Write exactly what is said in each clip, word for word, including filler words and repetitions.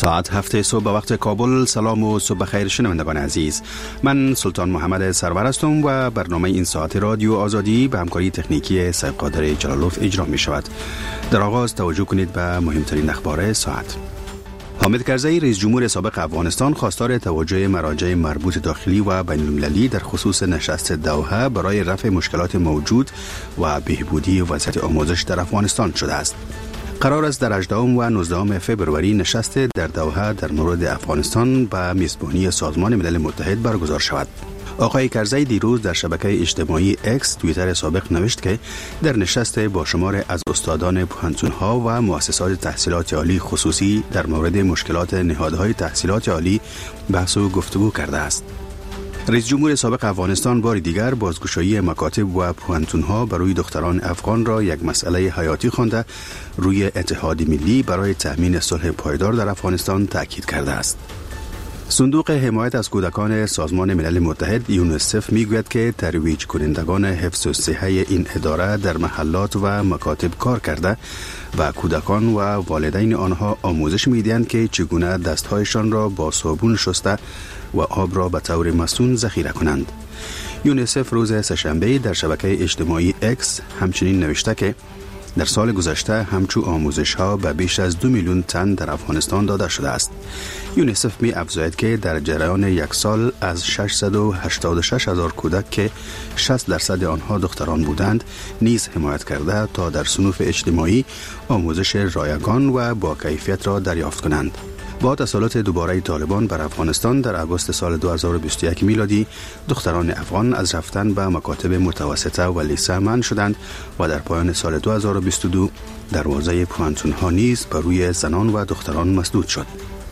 ساعت هفت صبح به وقت کابل. سلام و صبح خیر شنوندگان عزیز. من سلطان محمد سرور هستم و برنامه این ساعت رادیو آزادی به همکاری تکنیکی سید قادر جلالوف اجرا می شود. در آغاز توجه کنید به مهمترین اخبار ساعت. حامد کرزی رئیس جمهور سابق افغانستان خواستار توجه مراجع مربوط داخلی و بین المللی در خصوص نشست دوحه برای رفع مشکلات موجود و بهبودی وضعیت آموزش در افغانستان شده است. قرار است در هجدهم و نوزدهم فوریه نشست در دوحه در مورد افغانستان به میزبانی سازمان ملل متحد برگزار شود. آقای کرزی دیروز در شبکه اجتماعی اکس توییتر سابق نوشت که در نشست با شمار از استادان پوهنتون‌ها و مؤسسات تحصیلات عالی خصوصی در مورد مشکلات نهادهای تحصیلات عالی بحث و گفتگو کرده است. رئیس جمهور سابق افغانستان بار دیگر بازگشایی مکاتب و پوهنتون‌ها برای دختران افغان را یک مسئله حیاتی خوانده روی اتحاد ملی برای تأمین صلح پایدار در افغانستان تاکید کرده است. صندوق حمایت از کودکان سازمان ملل متحد یونیسف میگوید که ترویج کنندگان حفظ الصحه این اداره در محلات و مکاتب کار کرده و کودکان و والدین آنها آموزش میدهند که چگونه دستهایشان را با صابون شسته و آب را به طور مسئول ذخیره کنند. یونیسف روز سه‌شنبه در شبکه اجتماعی اکس همچنین نوشته که در سال گذشته همچو آموزش ها به بیش از دو میلیون تن در افغانستان داده شده است. یونیسف می افزاید که در جریان یک سال از ششصد و هشتاد و شش هزار کودک که شصت درصد آنها دختران بودند نیز حمایت کرده تا در صنوف اجتماعی آموزش رایگان و با کیفیت را دریافت کنند. با تسلط دوباره طالبان بر افغانستان در آگوست سال دو هزار و بیست و یک میلادی دختران افغان از رفتن به مکاتب متوسطه و لیسه منع شدند و در پایان سال دو هزار و بیست و دو دروازه پوهنتون‌ها نیز بر روی زنان و دختران مسدود شد.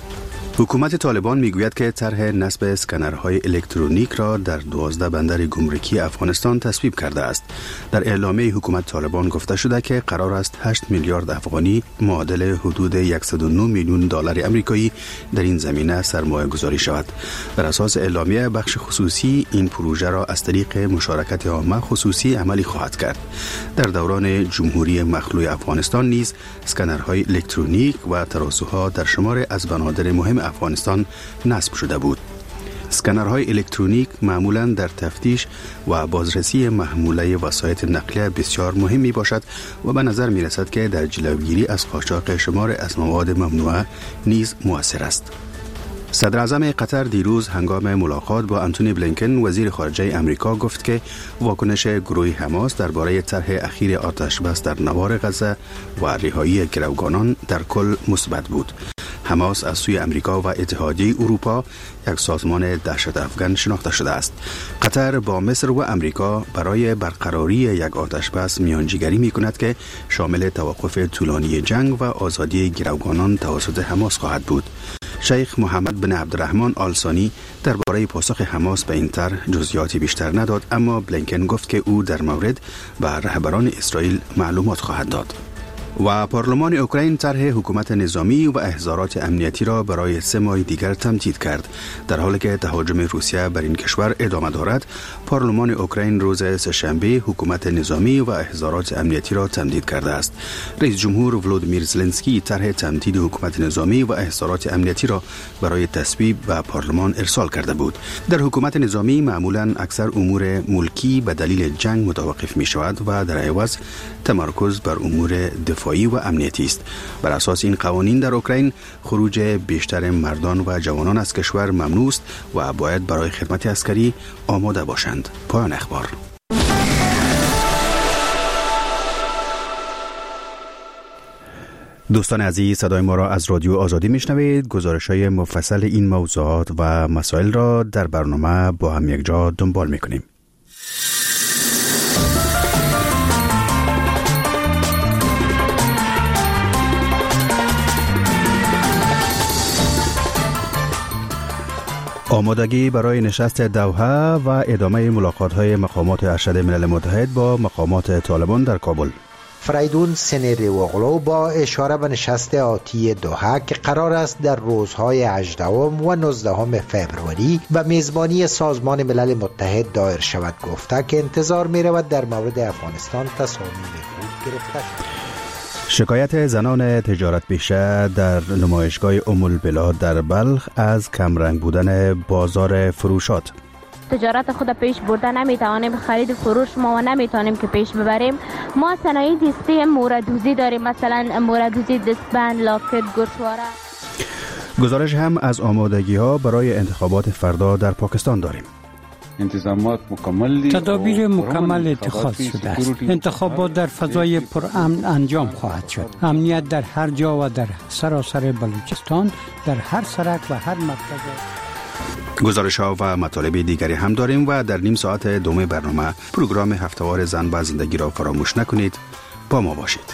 حکومت طالبان میگوید که طرح نصب اسکنرهای الکترونیک را در دوازده بندر گمرکی افغانستان تصویب کرده است. در اعلامیه حکومت طالبان گفته شده که قرار است هشت میلیارد افغانی معادل حدود صد و نه میلیون دلار آمریکایی در این زمینه سرمایه گذاری شود. بر اساس اعلامیه بخش خصوصی این پروژه را از طریق مشارکت عامه خصوصی عملی خواهد کرد. در دوران جمهوری مخلوع افغانستان نیز اسکنرهای الکترونیک و تراسوها در شمار از بنادر مهم افغانستان نصب شده بود. اسکنرهای الکترونیک معمولاً در تفتیش و بازرسی محموله وسایط نقلیه بسیار مهم می باشد و به نظر می رسد که در جلوگیری از قاچاق شمار از مواد ممنوعه نیز مؤثر است. صدر اعظم قطر دیروز هنگام ملاقات با آنتونی بلینکن وزیر خارجه امریکا گفت که واکنش گروه حماس درباره طرح اخیر آتش بس در نوار غزه و رهایی گروگانان در کل مثبت بود. حماس از سوی امریکا و اتحادیه اروپا یک سازمان دهشت افغان شناخته شده است. قطر با مصر و امریکا برای برقراری یک آتش بس میانجیگری می کند که شامل توقف طولانی جنگ و آزادی گروگانان توسط حماس خواهد بود. شیخ محمد بن عبدالرحمن آل ثانی درباره پاسخ حماس به این طرح جزئیاتی بیشتر نداد، اما بلینکن گفت که او در مورد به رهبران اسرائیل معلومات خواهد داد. و پارلمان اوکراین طرح حکومت نظامی و احضارات امنیتی را برای سه ماه دیگر تمدید کرد. در حالی که تهاجم روسیه بر این کشور ادامه دارد، پارلمان اوکراین روز سه‌شنبه حکومت نظامی و احضارات امنیتی را تمدید کرده است. رئیس جمهور ولودیمیر زلنسکی طرح تمدید حکومت نظامی و احضارات امنیتی را برای تصویب به پارلمان ارسال کرده بود. در حکومت نظامی معمولاً اکثر امور ملکی به دلیل جنگ متوقف می شود و در عوض تمرکز بر امور دفاعی و امنیتی است. بر اساس این قوانین در اوکراین خروج بیشتر مردان و جوانان از کشور ممنوع است و باید برای خدمت عسکری آماده باشند. پایان اخبار. دوستان عزیز، صدای ما را از رادیو آزادی میشنوید. گزارش‌های مفصل این موضوعات و مسائل را در برنامه با هم یک جا دنبال می‌کنیم. آمادگی برای نشست دوحه و ادامه ملاقات‌های مقامات ارشد ملل متحد با مقامات طالبان در کابل. فریدون سنیریوغلو با اشاره به نشست آتی دوحه که قرار است در روزهای هجدهم و نوزدهم فوریه و میزبانی سازمان ملل متحد دایر شود گفته که انتظار می رود در مورد افغانستان تصامیم خوب گرفته شود. شکایت زنان تجارت پیشه در نمایشگاه ام البلاد در بلخ از کمرنگ بودن بازار فروشات. تجارت خود پیش برده نمیتوانیم، خرید فروش ما نمیتونیم که پیش ببریم. ما صنایع دستی موردوزی داریم، مثلا موردوزی دستبند، لاکت، گوشواره. گزارش هم از آمادگی ها برای انتخابات فردا در پاکستان داریم. انتظامات مکمل، تدابیر مکمل اتخاذ شده است. انتخابات در فضای پرامن انجام خواهد شد. امنیت در هر جا و در سراسر بلوچستان، در هر سرک و هر مرکز. گزارش ها و مطالب دیگری هم داریم و در نیم ساعت دوم برنامه پروگرام هفته‌وار زن و زندگی را فراموش نکنید. با ما باشید.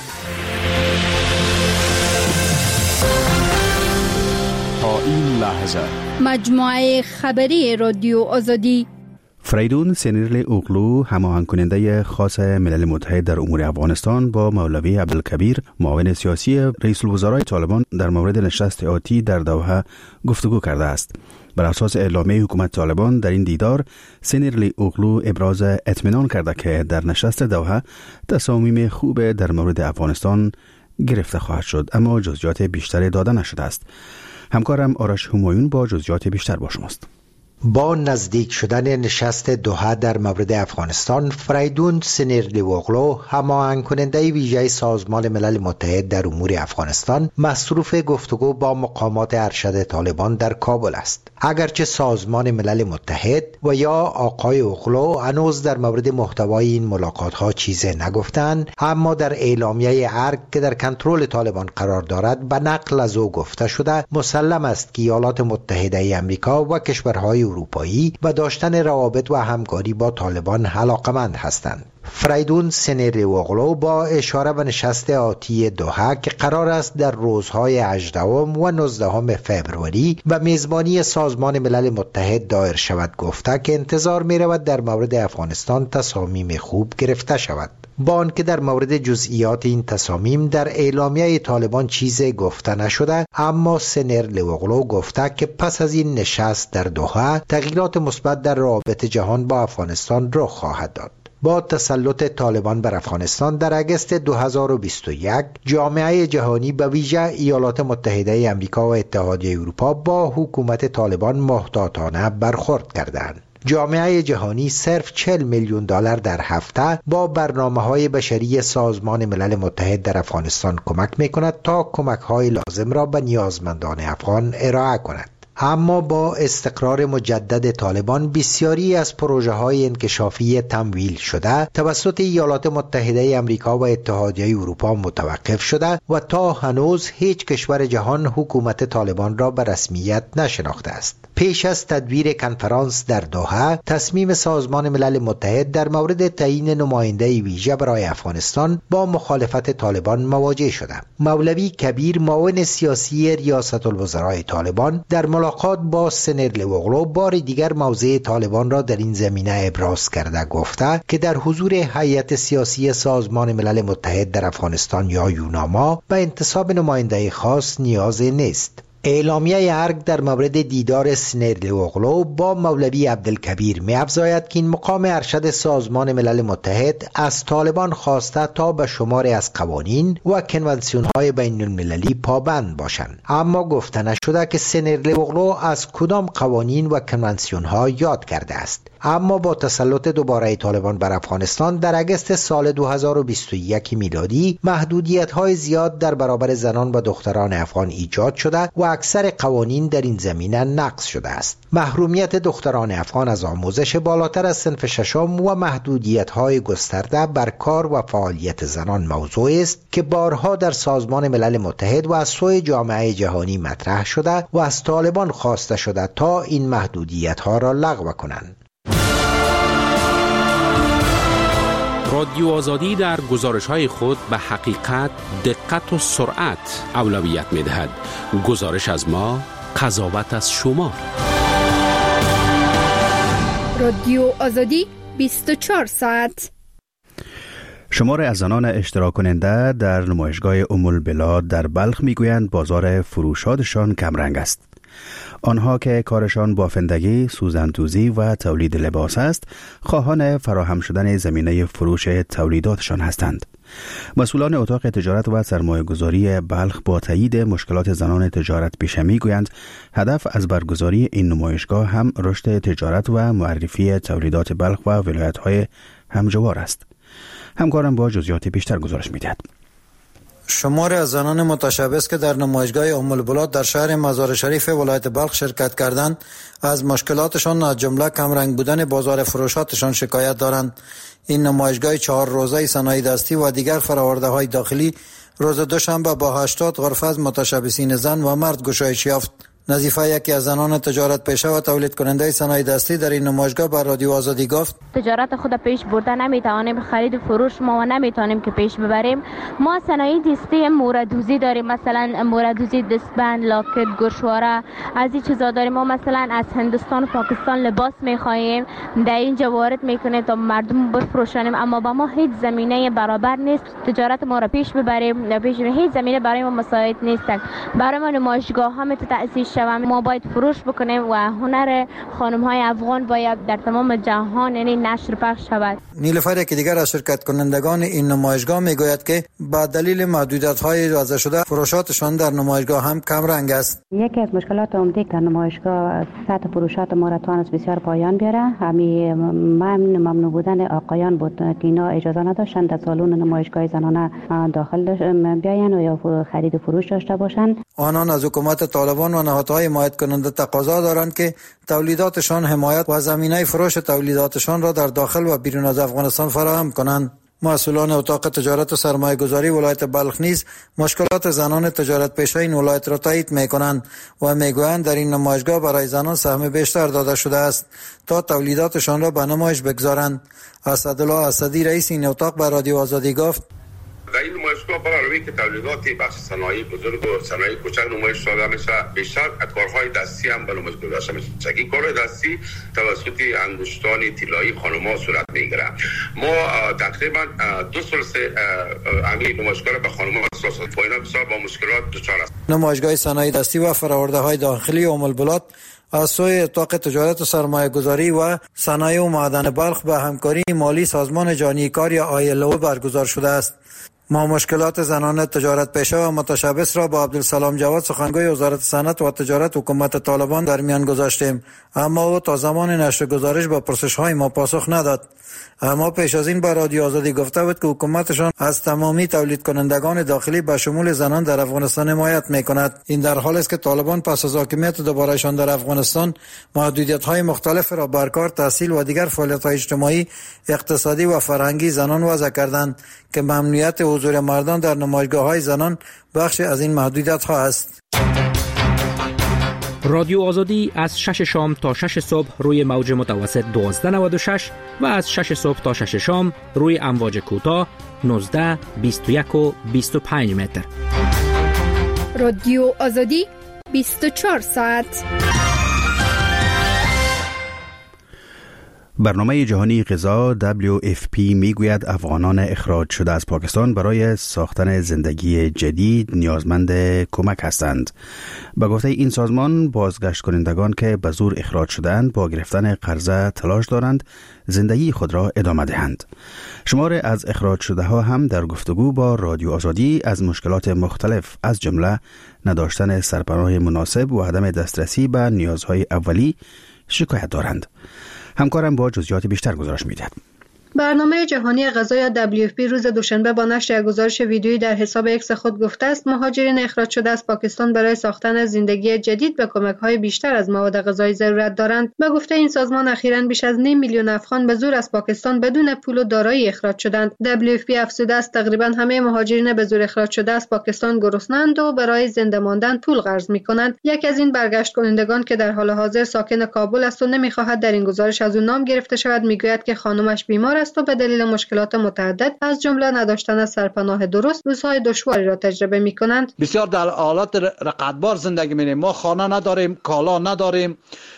تا این لحظه مجموعه خبری رادیو آزادی. فریدون سنیرلی اوغلو، هماهنگ کننده خاص ملل متحد در امور افغانستان، با مولوی عبدالکبیر، معاون سیاسی رئیس الوزراء طالبان، در مورد نشست آتی در دوحه گفتگو کرده است. بر اساس اعلامیه حکومت طالبان در این دیدار، سنیرلی اوغلو ابراز اطمینان کرده که در نشست دوحه تصامیم خوب در مورد افغانستان گرفته خواهد شد، اما جزئیات بیشتری داده نشده است. همکارم آرش همایون با جزئیات بیشتر با شماست. با نزدیک شدن نشست دوحه در مورد افغانستان، فریدون سنیرلی اوغلو، هماهنگ کننده ویژه سازمان ملل متحد در امور افغانستان، مصروف گفتگو با مقامات ارشد طالبان در کابل است. اگرچه سازمان ملل متحد و یا آقای اوغلو هنوز در مورد محتوای این ملاقات ها چیزی نگفتند، اما در اعلامیه ارگ که در کنترل طالبان قرار دارد به نقل از او گفته شده مسلم است که ایالات متحده آمریکا و کشورهای اروپایی و داشتن روابط و همکاری با طالبان علاقمند هستند. فریدون سنیرلی اوغلو با اشاره به نشست آتی دوحه که قرار است در روزهای هجدهم و نوزدهم فوریه و میزبانی سازمان ملل متحد دایر شود گفته که انتظار می رود در مورد افغانستان تصامیم خوب گرفته شود. با آنکه در مورد جزئیات این تصامیم در اعلامیه طالبان چیزی گفته نشده، اما سنیرلی اوغلو گفته که پس از این نشست در دوحه تغییرات مثبت در روابط جهان با افغانستان رخ خواهد داد. با تسلط طالبان بر افغانستان در اگست دو هزار و بیست و یک، جامعه جهانی به ویژه ایالات متحده آمریکا و اتحادیه اروپا با حکومت طالبان محتاطانه برخورد کردند. جامعه جهانی صرف چهل میلیون دلار در هفته با برنامه‌های بشری سازمان ملل متحد در افغانستان کمک می‌کند تا کمک‌های لازم را به نیازمندان افغان ارائه کند. اما با استقرار مجدد طالبان، بسیاری از پروژه‌های انکشافی تمویل شده توسط ایالات متحده آمریکا و اتحادیه اروپا متوقف شده و تا هنوز هیچ کشور جهان حکومت طالبان را به رسمیت نشناخته است. پیش از تدبیر کنفرانس در دوحه، تصمیم سازمان ملل متحد در مورد تعیین نماینده ویژه برای افغانستان با مخالفت طالبان مواجه شده. مولوی کبیر، معاون سیاسی ریاست الوزراء طالبان، در ملاقات با سنیرلی اوغلو بار دیگر موضع طالبان را در این زمینه ابراز کرده گفته که در حضور هیئت سیاسی سازمان ملل متحد در افغانستان یا یوناما به انتصاب نماینده خاص نیازی نیست. اعلامیه ارگ در مورد دیدار سنیرلی اوغلو با مولوی عبدالکبیر می افزاید که این مقام ارشد سازمان ملل متحد از طالبان خواسته تا به شماری از قوانین و کنوانسیون های بین المللی پابند باشند، اما گفته نشده که سنیرلی اوغلو از کدام قوانین و کنوانسیون ها یاد کرده است. اما با تسلط دوباره طالبان بر افغانستان در اگست سال دو هزار و بیست و یک میلادی، محدودیت های زیاد در برابر زنان و دختران افغان ایجاد شده و اکثر قوانین در این زمینه نقض شده است. محرومیت دختران افغان از آموزش بالاتر از صنف ششم و محدودیت های گسترده بر کار و فعالیت زنان موضوع است که بارها در سازمان ملل متحد و از سوی جامعه جهانی مطرح شده و از طالبان خواسته شده تا این محدودیت ها را لغو کنند. رادیو آزادی در گزارش‌های خود به حقیقت، دقت و سرعت اولویت می‌دهد. گزارش از ما، قضاوت از شما. رادیو آزادی بیست و چهار ساعت. شمار از زنان اشتراک کننده در نمایشگاه ام البلاد در بلخ میگویند بازار فروشاتشان کمرنگ است. آنها که کارشان بافندگی، سوزن‌دوزی و تولید لباس است، خواهان فراهم شدن زمینه فروش تولیداتشان هستند. مسئولان اتاق تجارت و سرمایه‌گذاری بلخ با تایید مشکلات زنان تجارت پیشه می‌گویند هدف از برگزاری این نمایشگاه هم رشد تجارت و معرفی تولیدات بلخ و ولایت‌های همجوار است. همکارم با جزئیات بیشتر گزارش می‌دهد. شماری از زنان متشبث که در نمایشگاه ام البلاد در شهر مزار شریف ولایت بلخ شرکت کردند، از مشکلاتشان از جمله کمرنگ بودن بازار فروشاتشان شکایت دارند. این نمایشگاه چهار روزه صنایع دستی و دیگر فرآورده‌های داخلی روز دوشنبه با هشتاد غرفه از متشبثین زن و مرد گشایش یافت. نظیفه یکی از زنان تجارت پیشه و تولید کننده صنایع دستی در این نمایشگاه بر رادیو آزادی گفت: تجارت خود پیش برده نمیتوانیم، خرید و فروش ما و نمیتونیم که پیش ببریم. ما صنایع دستی موردوزی داریم، مثلا موردوزی دستبند، لاکت، گوشواره، از این چیزا داریم. ما مثلا از هندوستان و پاکستان لباس میخواهیم، در اینجا وارد میکنیم تا مردم بفروشانیم، اما با ما هیچ زمینه برابر نیست تجارت ما را پیش ببریم. پیش هیچ زمینه برای ما مساعد نیست. برای ما نمایشگاه ها تأسیس ما باید فروش بکنیم و هنر خانم های افغان باید در تمام جهان یعنی نشر پخش شود. نیلوفر که دیگر از شرکت کنندگان این نمایشگاه میگوید که با دلیل محدودیت های وضع شده فروشاتشان در نمایشگاه هم کم رنگ است. یکی از مشکلات عمده در نمایشگاه سطح فروشات ما را توانست بسیار پایان بیاره. همین ممنون ممنوع بودن آقایان بود که اینا اجازه نداشتند در سالن نمایشگاه زنانه داخل بیاین و یا خرید و فروش داشته باشند. آنان از حکومت طالبان و نهادهای حمایت کننده تقاضا دارند که تولیداتشان حمایت و زمینه فروش تولیداتشان را در داخل و بیرون از افغانستان فراهم کنند. مسئولان اتاق تجارت و سرمایه گذاری ولایت بلخ نیز مشکلات زنان تجارت پیشه این ولایت را تایید میکنند و میگویند در این نمایشگاه برای زنان سهم بیشتر داده شده است تا تولیداتشان را به نمایش بگذارند. اسدالله اسدی رئیس این اتاق به رادیو آزادی گفت: در این نمایشگاه برای که تولیدات بخش صنایع بزرگ و صنایع کوچک نمایش داده میشه، بیشتر کارهای دستی هم به نمایش گذاشته میشه. این کار دستی توسط انگشتان طلایی خانم‌ها صورت میگیره. ما تقریبا دو سال سه همین نمایشگاه به خانم‌ها اختصاص دادیم. اینا بسیار با مشکلات دچار است. نمایشگاه صنایع دستی و فرآورده‌های داخلی ام البلاد از سوی اتاق تجارت و سرمایه گذاری و صنایع و معدن بلخ به همکاری مالی سازمان جهانی کار یا آی ال او برگزار شده است. ما مشکلات زنان تجارت پیشه و متشبث را با عبدالسلام جواد سخنگوی وزارت صنعت و تجارت حکومت طالبان در میان گذاشتیم، اما او تا زمان نشر گزارش با پرسش‌های ما پاسخ نداد. اما پیش از این با رادیو آزادی گفته بود که حکومتشان از تمامی تولید کنندگان داخلی به شمول زنان در افغانستان حمایت می‌کند. این در حالی است که طالبان پس از حاکمیت دوبارهشان در افغانستان محدودیت‌های مختلف را بر کار، تحصیل و دیگر فعالیت‌های اجتماعی، اقتصادی و فرهنگی زنان وضع کردند که ممنوعیت حضور مردان در نمایشگاه‌های زنان بخشی از این محدودیت‌ها است. رادیو آزادی از شش شام تا شش صبح روی موج متوسط دوازده نود و شش و از شش صبح تا شش شام روی امواج کوتاه نوزده، بیست و یک و بیست و پنج متر. رادیو آزادی بیست و چهار ساعت. برنامه جهانی غذا دبلیو اف پی میگوید افغانان اخراج شده از پاکستان برای ساختن زندگی جدید نیازمند کمک هستند. به گفته این سازمان، بازگشت کنندگان که به زور اخراج شدند با گرفتن قرضه تلاش دارند زندگی خود را ادامه دهند. شمار از اخراج شده ها هم در گفتگو با رادیو آزادی از مشکلات مختلف از جمله نداشتن سرپناه مناسب و عدم دسترسی به نیازهای اولی شکایت دارند. همکارم با جزئیات بیشتر گزارش می‌دهد. برنامه جهانی غذا یا دبلیو اف پی روز دوشنبه با نشر یک گزارش ویدیویی در حساب اکس خود گفته است مهاجرین اخراج شده از پاکستان برای ساختن زندگی جدید به کمک‌های بیشتر از مواد غذایی ضرورت دارند. به گفته این سازمان اخیراً بیش از نیم میلیون افغان به زور از پاکستان بدون پول و دارایی اخراج شدند. دبلیو اف پی افزوده است تقریباً همه مهاجرین به زور اخراج شده از پاکستان گرسنه‌اند و برای زنده ماندن پول قرض می‌کنند. یکی از این برگشت کنندگان که در حال حاضر ساکن کابل است و نمی‌خواهد در این گزارش از او نام گرفته شود می‌گوید که خانمش بیمار است و به دلیل مشکلات متعدد از جمله نداشتن سرپناه درست روزهای دشواری را تجربه می‌کنند. بسیار در حالت رقتبار زندگی می‌کنیم. ما خانه نداریم، کالا نداریم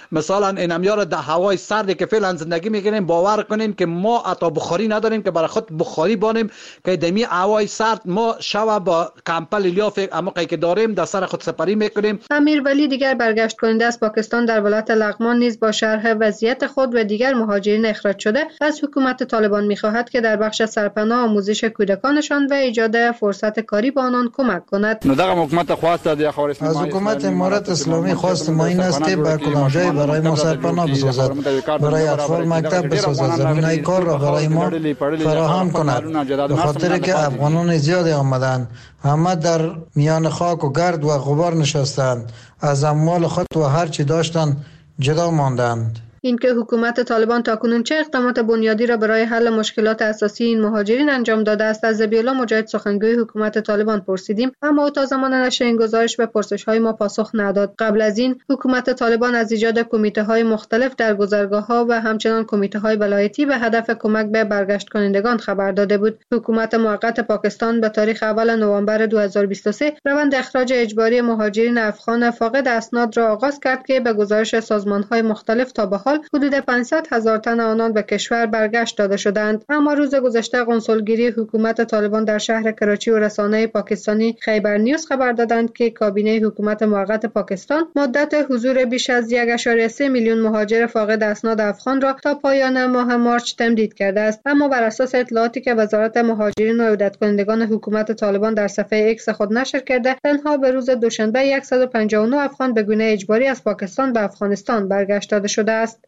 مثلا این امیار در هوای سردی که فعلا زندگی میکنیم باور کنین که ما حتی بخاری نداریم که برای خود بخاری بانیم که دمی هوای سرد ما شب با کمپل لیاف عمقی که داریم در سر خود سپری میکنیم. امیر ولی دیگر برگشت کننده از پاکستان در ولایت لغمان نیز با شرح وضعیت خود و دیگر مهاجرین اخراج شده از حکومت طالبان میخواهد که در بخش سرپناه آموزش کودکانشان و ایجاد فرصت کاری به آنان کمک کند. از حکومت امارت اسلامی خواست ما این است که به کدام جای برای ما سرپناه بسازد، برای اطفال مکتب بسازد، زمینهای کار را برای ما فراهم کند، به خاطر که افغانان زیادی آمدند، همه در میان خاک و گرد و غبار نشستند، از اموال خود و هر چی داشتند جدا ماندند. اینکه حکومت طالبان تاکنون چه اقدامات بنیادی را برای حل مشکلات اساسی این مهاجرین انجام داده است از ذبیح‌الله مجاهد سخنگوی حکومت طالبان پرسیدیم، اما او تا زمان نشر این گزارش به پرسش‌های ما پاسخ نداد. قبل از این حکومت طالبان از ایجاد کمیته‌های مختلف در گذرگاه‌ها و همچنین کمیته‌های ولایتی به هدف کمک به برگشت کنندگان خبر داده بود. حکومت موقت پاکستان به تاریخ اول نوامبر دو هزار و بیست و سه روند اخراج اجباری مهاجرین افغان فاقد اسناد را آغاز کرد که به گزارش سازمان‌های مختلف تا به حدود پانصد هزار تن آنان به کشور برگشت داده شدند. اما روز گذشته قنسولگری حکومت طالبان در شهر کراچی و رسانه پاکستانی خیبر نیوز خبر دادند که کابینه حکومت موقت پاکستان مدت حضور بیش از یک ممیز سه میلیون مهاجر فاقد اسناد افغان را تا پایان ماه مارچ تمدید کرده است. اما بر اساس اطلاعاتی که وزارت مهاجرین و عودت کنندگان حکومت طالبان در صفحه ایکس خود نشر کرده، تنها به روز دوشنبه صد و پنجاه و نه افغان به گونه اجباری از پاکستان به افغانستان برگشت داده شده است.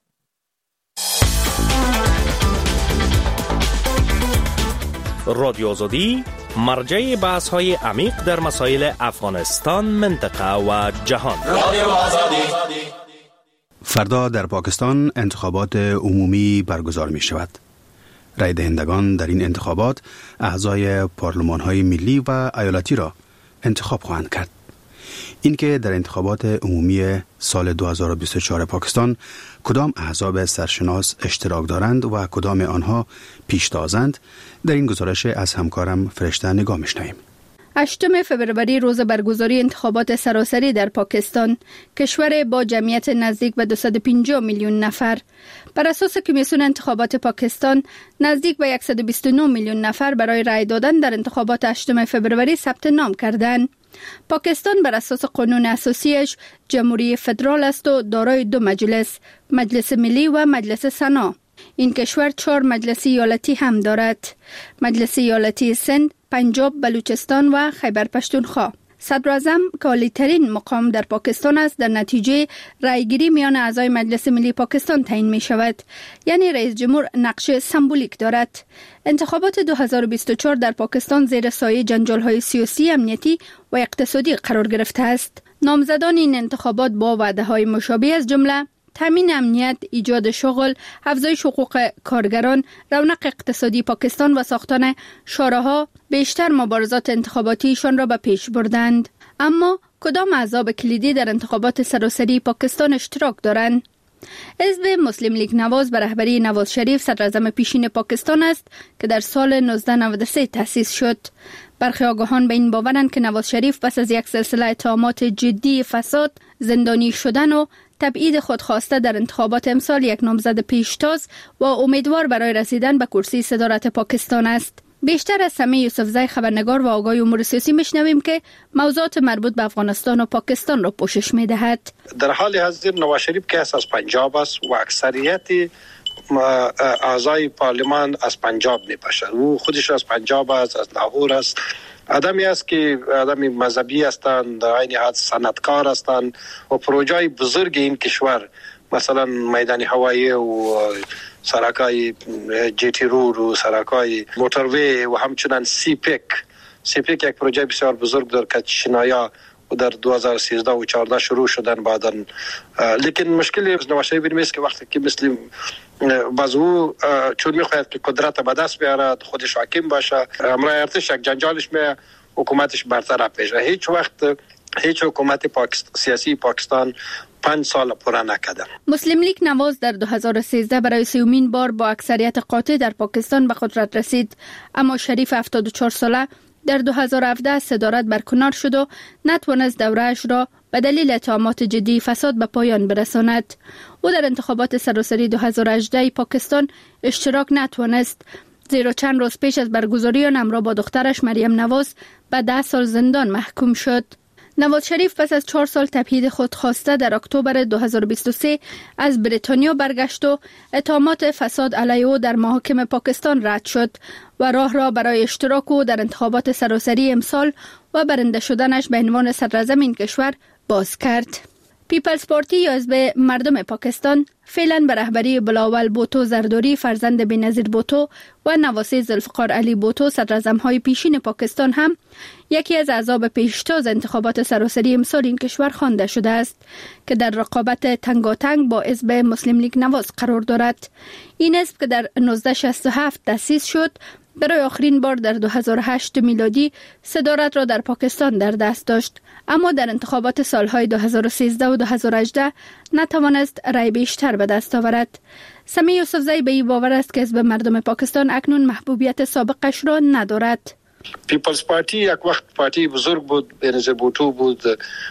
رادیو آزادی مرجع بحث های عمیق در مسائل افغانستان، منطقه و جهان. رادیو آزادی. فردا در پاکستان انتخابات عمومی برگزار می شود. رای دهندگان در این انتخابات اعضای پارلمان های ملی و ایالتی را انتخاب خواهند کرد. اینکه در انتخابات عمومی سال دو هزار و بیست و چهار پاکستان کدام احزاب سرشناس اشتراک دارند و کدام آنها پیشتازند، در این گزارش از همکارم فرشته نگاه می‌شنویم. هشتم فوریه روز برگزاری انتخابات سراسری در پاکستان، کشور با جمعیت نزدیک به دویست و پنجاه میلیون نفر. بر اساس کمیسیون انتخابات پاکستان، نزدیک به صد و بیست و نه میلیون نفر برای رای دادن در انتخابات هشتم فوریه ثبت نام کردند. پاکستان بر اساس قانون اساسیش جمهوری فدرال است و دارای دو مجلس، مجلس ملی و مجلس سنا. این کشور چهار مجلس ایالتی هم دارد: مجلس ایالتی سند، پنجاب، بلوچستان و خیبر پشتونخوا. صدر اعظم که عالی‌ترین مقام در پاکستان است، در نتیجه رایگیری میان اعضای مجلس ملی پاکستان تعیین می شود. یعنی رئیس جمهور نقش سمبولیک دارد. انتخابات دو هزار و بیست و چهار در پاکستان زیر سایه جنجال‌های سیاسی، امنیتی و اقتصادی قرار گرفته است. نامزدان این انتخابات با وعده‌های مشابه از جمله تامین امنیت، ایجاد شغل، افزایش حقوق کارگران، رونق اقتصادی پاکستان و ساختن شوراها بیشتر مبارزات انتخاباتیشان را به پیش بردند. اما کدام احزاب کلیدی در انتخابات سراسری پاکستان اشتراک دارند؟ حزب مسلم لیگ نواز به رهبری نواز شریف صدر اعظم پیشین پاکستان است که در سال نوزده نود و سه تأسیس شد. برخی آگاهان به این باورند که نواز شریف پس از یک سلسله اتهامات جدی فساد، زندانی شدن و تبعید خودخواسته در انتخابات امسال یک نامزد پیشتاز و امیدوار برای رسیدن به کرسی صدارت پاکستان است. بیشتر از سمی یوسفزای خبرنگار و آگاه امور سیاسی میشنویم که موضوعات مربوط به افغانستان و پاکستان را پوشش میدهد. در حال حاضر نواز شریف که از پنجاب است و اکثریت اعضای پارلمان از پنجاب میباشند. او خودش از پنجاب است، از لاهور است. آدمی است که آدمی مذهبی هستند، در عین حد صنعتکار هستند و پروژه‌های بزرگ این کشور، مثلا میدان هوایی و سرکای جیتی رود و سرکای موتروی و همچنین سی پیک سی پیک یک پروژه بسیار بزرگ در که شنایا و در دو هزار و سیزده و چهارده شروع شدن بعداً. لیکن مشکلی نواز شریف این است که وقتی که مثل باز او چون میخواهد که قدرت به دست بیاره، خودش حاکم باشه، امرای ارتش یک جنجالش می حکومتش برطرف بشه. هیچ وقت هیچ حکومت پاکست... سیاسی پاکستان پنج سال پورا نکرده. مسلم لیگ نواز در دو هزار و سیزده برای سیومین بار با اکثریت قاطع در پاکستان به قدرت رسید، اما شریف هفتاد و چهار ساله در دو هزار و هفده صدارت برکنار شد و نتوانست دورهش را به دلیل اتهامات جدی فساد به پایان برساند. او در انتخابات سراسری دو هزار و هجده پاکستان اشتراک نتوانست، زیرا چند روز پیش از برگزاری آن همراه با دخترش مریم نواز به ده سال زندان محکوم شد. نواز شریف پس از چهار سال تبعید خود خواسته در اکتبر دو هزار و بیست و سه از بریتانیا برگشت و اتهامات فساد علیه او در محاکم پاکستان رد شد و راه را برای اشتراک او در انتخابات سراسری امسال و برنده شدنش به عنوان صدراعظم این کشور باز کرد. پیپلز پارتی یا حزب مردم پاکستان فعلا به رهبری بلاول بوتو زرداری فرزند بینظیر بوتو و نواسه ذوالفقار علی بوتو صدراعظم‌های پیشین پاکستان هم یکی از اعضاب پیشتاز انتخابات سراسری امسال این کشور خوانده شده است که در رقابت تنگاتنگ با حزب مسلم لیگ نواز قرار دارد. این حزب که در نوزده شصت و هفت تأسیس شد برای آخرین بار در دو هزار و هشت میلادی صدارت را در پاکستان در دست داشت، اما در انتخابات سالهای دو هزار و سیزده و دو هزار و هجده نتوانست رای بیشتر به دست آورد. سمی یوسفزئی به این باور است که حزب مردم پاکستان اکنون محبوبیت سابقش را ندارد. پیپلز پارتی یک وقت پارتی بزرگ بود، بینظیر بوتو بود،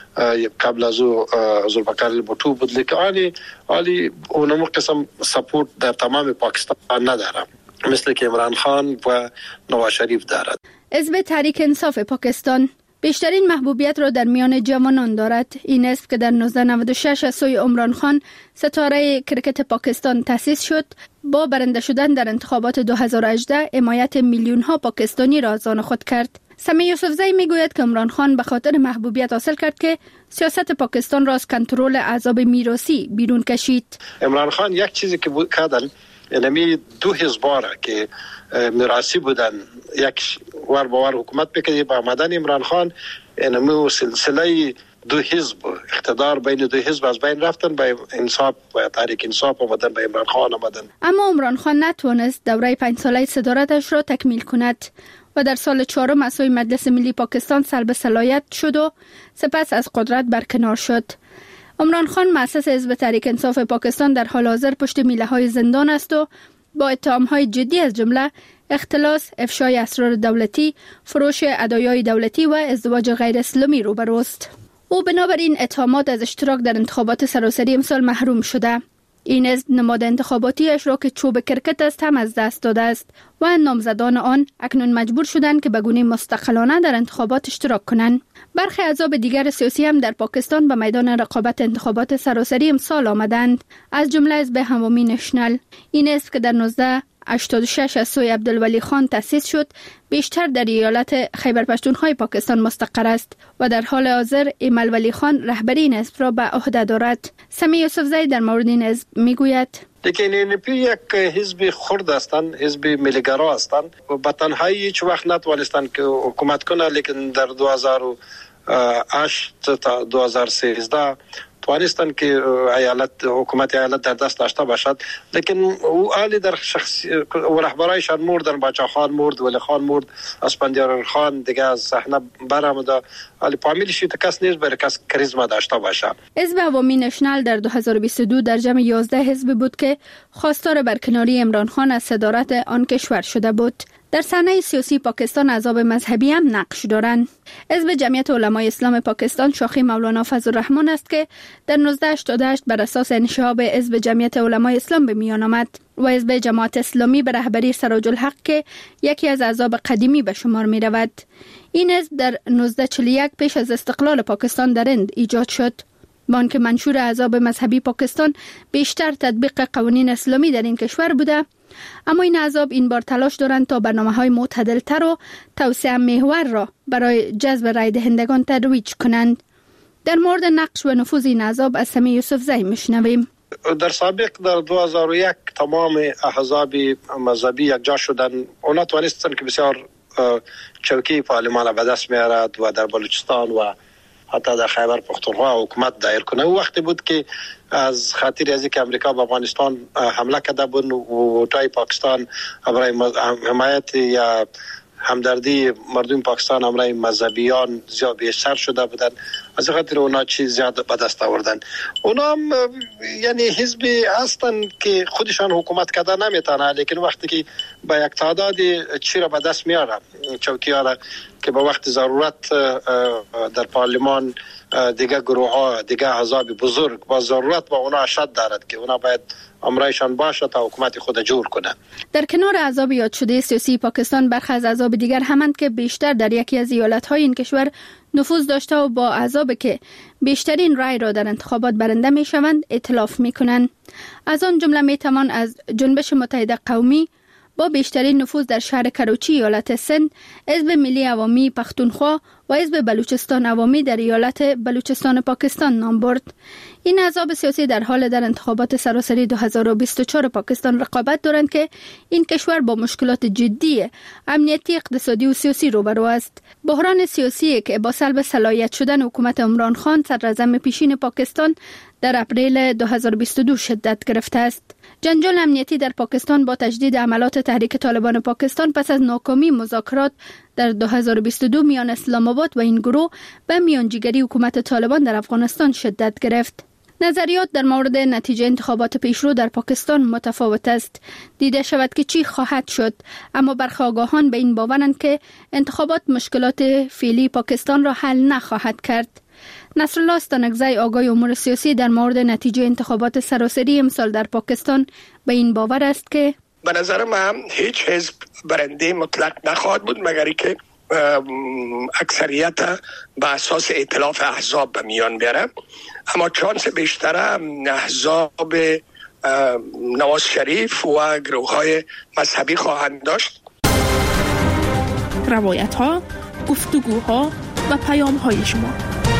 قبل از او ذوالفقار علی بوتو بود، لیکن آلی آلی اونمو قسم سپورت در تمام پاکستان نداره، مثل که عمران خان و نواز شریف دارد. حزب تحریک انصاف پاکستان بیشترین محبوبیت را در میان جوانان دارد. این حزب که در نوزده نود و شش از سوی عمران خان ستاره کرکت پاکستان تأسیس شد، با برنده شدن در انتخابات دو هزار و هجده حمایت میلیون ها پاکستانی را از آن خود کرد. سمی یوسفزئی میگوید که عمران خان به خاطر محبوبیت حاصل کرد که سیاست پاکستان را از کنترل احزاب میراثی بیرون کشید. عمران خان یک چیزی که بود کردن، یعنی دو حزب که میراثی بودن یک ور باور حکومت بکنه با آمدن عمران خان، یعنی سلسله دو حزب اقتدار بین دو حزب از بین رفتن، به انصاف و تحریک انصاف آمدن، به عمران خان آمدن. اما عمران خان نتوانست دوره پنج ساله صدارتش را تکمیل کند و در سال چهارم از سوی مجلس ملی پاکستان سلب صلاحیت شد و سپس از قدرت برکنار شد. عمران خان مؤسس حزب تحریک انصاف پاکستان در حال حاضر پشت میله های زندان است و با اتهام های جدی از جمله اختلاس، افشای اسرار دولتی، فروش ادایای دولتی و ازدواج غیر اسلامی روبروست. او بنابراین اتهامات از اشتراک در انتخابات سراسری امسال محروم شده. این حزب نماد انتخاباتیش را که چوب کرکت است هم از دست داده است و نامزدان آن اکنون مجبور شدند که به گونه مستقلانه در انتخابات اشتراک کنند. برخی احزاب دیگر سیاسی هم در پاکستان به میدان رقابت انتخابات سراسری امسال آمدند، از جمله حزب عوامی نشنل. این حزب که در نوزده هشتاد و شش از سوی عبدالولی خان تأسیس شد، بیشتر در ایالت خیبر پختونخوا پاکستان مستقر است و در حال حاضر ایمل ولی خان رهبری این حزب را به عهده دارد. سمی یوسفزئی در مورد این حزب میگوید: لیکن این پی یک حزب خرد هستند، حزب ملیگرا هستند و به تنهایی هیچ وقت نتوانستند که حکومت کنه، لیکن در دو هزار و هشت تا دو هزار و سیزده توانستند که ایالت حکومت ایالت در دست داشته باشد، لیکن او عالی در شخصی و رهبرایشان مردن، باچا خان مرد، ولی خان مرد، اسفندیار خان دیگه از صحنه برآمد، علی فامیلش کس نیست برای کس کاریزما داشته باشه. حزب عوامی نشنل در دو هزار و بیست و دو در جمع یازده حزب بود که خواستار برکناری عمران خان از صدارت آن کشور شده بود. در صحنه سیاسی پاکستان احزاب مذهبی هم نقش دارند. حزب جمعیت علمای اسلام پاکستان شاخه مولانا فضل الرحمن است که در نوزده هشتاد و هشت بر اساس انشعاب حزب جمعیت علمای اسلام به میان آمد و حزب جماعت اسلامی به رهبری سراج الحق که یکی از احزاب قدیمی به شمار می رود. این حزب در نوزده چهل و یک پیش از استقلال پاکستان در هند ایجاد شد. با آنکه منشور احزاب مذهبی پاکستان بیشتر تطبیق قوانین اسلامی در این کشور بوده، اما این احزاب این بار تلاش دارند تا برنامه‌های معتدل‌تر و توسعه محور را برای جذب رای دهندگان ترویج کنند. در مورد نقش و نفوذ این احزاب از سمی یوسفزئی میشنویم. در سابق در دو هزار و یک تمام احزاب مذهبی یکجا شدن، اونا توانستند که بسیار چوکی پارلمان به دست میارد و در بلوچستان و حتی در خیبر پختونخوا حکومت دایر کنه. او وقتی بود که از خاطر از اینکه امریکا به افغانستان حمله کرده بود و تای پاکستان برای حمایت یا همدردی مردم پاکستان امرای مذهبیان زیاد بیشتر شده بودن، از خاطر اونا چیز زیاد به دست آوردن. اونا هم یعنی حزبی هستن که خودشان حکومت کرده نمیتونه، لیکن وقتی که با یک تعداد چی را به دست میاره، چوکی ها را که به وقت ضرورت در پارلمان دیگه گروه ها دیگه احزاب بزرگ با ضرورت با اونا اشد دارد که اونا باید امرایشان باشه تا حکومت خود جور کنه. در کنار احزاب یاد شده سیاسی پاکستان، برخی از احزاب دیگر همند که بیشتر در یکی از ایالت‌های این کشور نفوذ داشته و با احزاب که بیشترین رای را در انتخابات برنده می‌شوند ائتلاف می‌کنند. از آن جمله می‌توان از جنبش متحد قومی با بیشترین نفوذ در شهر کراچی ایالت سند، حزب ملی عوامی پختونخوا و حزب بلوچستان عوامی در ایالت بلوچستان پاکستان نام برد. این احزاب سیاسی در حال در انتخابات سراسری دو هزار و بیست و چهار پاکستان رقابت دارند که این کشور با مشکلات جدی امنیتی، اقتصادی و سیاسی روبرو است. بحران سیاسی که با سلب صلاحیت شدن حکومت عمران خان صدراعظم پیشین پاکستان در اپریل دو هزار و بیست و دو شدت گرفته است. جنجال امنیتی در پاکستان با تجدید عملات تحریک طالبان پاکستان پس از ناکامی مذاکرات در دو هزار و بیست و دو میان اسلام آباد و این گروه به میانجیگری حکومت طالبان در افغانستان شدت گرفت. نظریات در مورد نتیجه انتخابات پیشرو در پاکستان متفاوت است. دیده شود که چی خواهد شد، اما برخی آگاهان به این باورند که انتخابات مشکلات فعلی پاکستان را حل نخواهد کرد. نصرالله استانکزی آگاه امور سیاسی در مورد نتیجه انتخابات سراسری امسال در پاکستان به این باور است که به نظر من هیچ حزب برنده مطلق نخواهد بود مگر اینکه اکثریت به اساس ائتلاف احزاب به میان بیاره، اما چانس بیشتر احزاب نواز شریف و گروه‌های مذهبی خواهند داشت. روایت ها، گفتگوها و پیام های شما.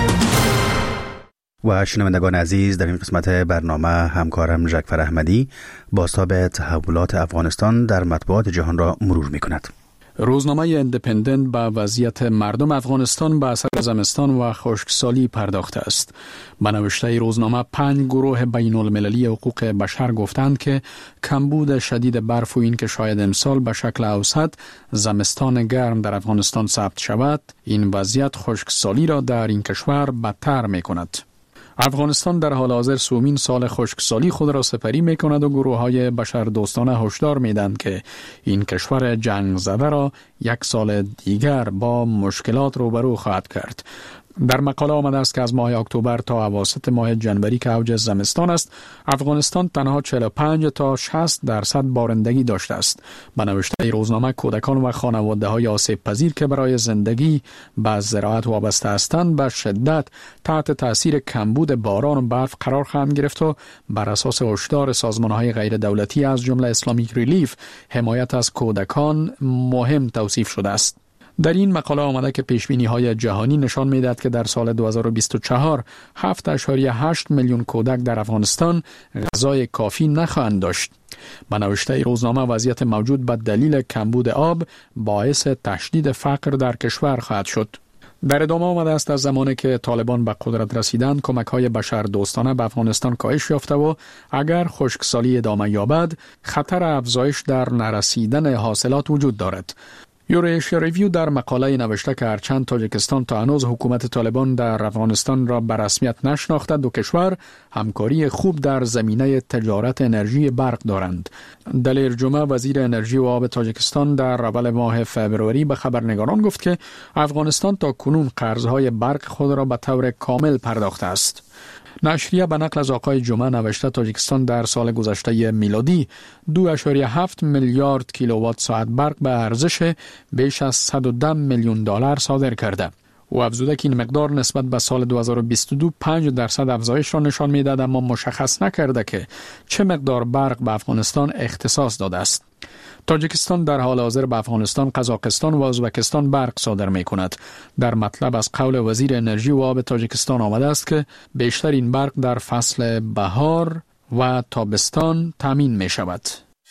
و شنوندگان عزیز، در این قسمت برنامه همکارم ژکفر احمدی بازتاب تحولات افغانستان در مطبوعات جهان را مرور می کند. روزنامه اندپندنت به وضعیت مردم افغانستان به اثر زمستان و خشکسالی پرداخته است. به نوشته روزنامه، پنج گروه بین المللی حقوق بشر گفتند که کمبود شدید برف و این که شاید امسال به شکل اوسط زمستان گرم در افغانستان ثبت شود، این وضعیت خشکسالی را در این کشور بدتر می کند. افغانستان در حال حاضر سومین سال خشکسالی خود را سپری می کند و گروه های بشر دوستانه هشدار می دهند که این کشور جنگ زده را یک سال دیگر با مشکلات روبرو خواهد کرد. در مقاله آمده است که از ماه اکتبر تا اواسط ماه جنوری که اوج زمستان است، افغانستان تنها چهل و پنج تا شصت درصد بارندگی داشته است. به نوشته روزنامه، کودکان و خانواده‌های آسیب پذیر که برای زندگی به زراعت وابسته هستند به شدت تحت تاثیر کمبود باران و برف قرار خواهند گرفت و بر اساس هشدار سازمان‌های غیر دولتی از جمله اسلامیک ریلیف، حمایت از کودکان مهم توصیف شده است. در این مقاله آمده که پیشبینی‌های جهانی نشان می‌دهد که در سال دو هزار و بیست و چهار هفت ممیز هشت میلیون کودک در افغانستان غذای کافی نخواهند داشت. به نوشته روزنامه، وضعیت موجود به دلیل کمبود آب باعث تشدید فقر در کشور خواهد شد. در ادامه آمده است از زمانی که طالبان به قدرت رسیدند کمک‌های بشر دوستانه به افغانستان کاهش یافته و اگر خشکسالی ادامه یابد خطر افزایش در نرسیدن حاصلات وجود دارد. یوریشیا ریویو در مقاله نوشته که هرچند تاجیکستان تا هنوز حکومت طالبان در افغانستان را به رسمیت نشناخته، دو کشور همکاری خوب در زمینه تجارت انرژی برق دارند. دلیر جمعه، وزیر انرژی و آب تاجیکستان، در اول ماه فبروری به خبرنگاران گفت که افغانستان تا کنون قرضهای برق خود را به طور کامل پرداخته است. نشریه به نقل از آقای جمعه نوشته تاجیکستان در سال گذشته میلادی دو ممیز هفت میلیارد کیلووات ساعت برق به ارزش بیش از صد و ده میلیون دلار صادر کرده. او افزوده که این مقدار نسبت به سال دو هزار و بیست و دو پنج درصد افزایش را نشان می‌دهد، اما مشخص نکرده که چه مقدار برق به افغانستان اختصاص داده است. تاجیکستان در حال حاضر به افغانستان، قزاقستان و ازبکستان برق صادر می کند. در مطلب از قول وزیر انرژی و آب تاجیکستان آمده است که بیشتر این برق در فصل بهار و تابستان تامین می شود.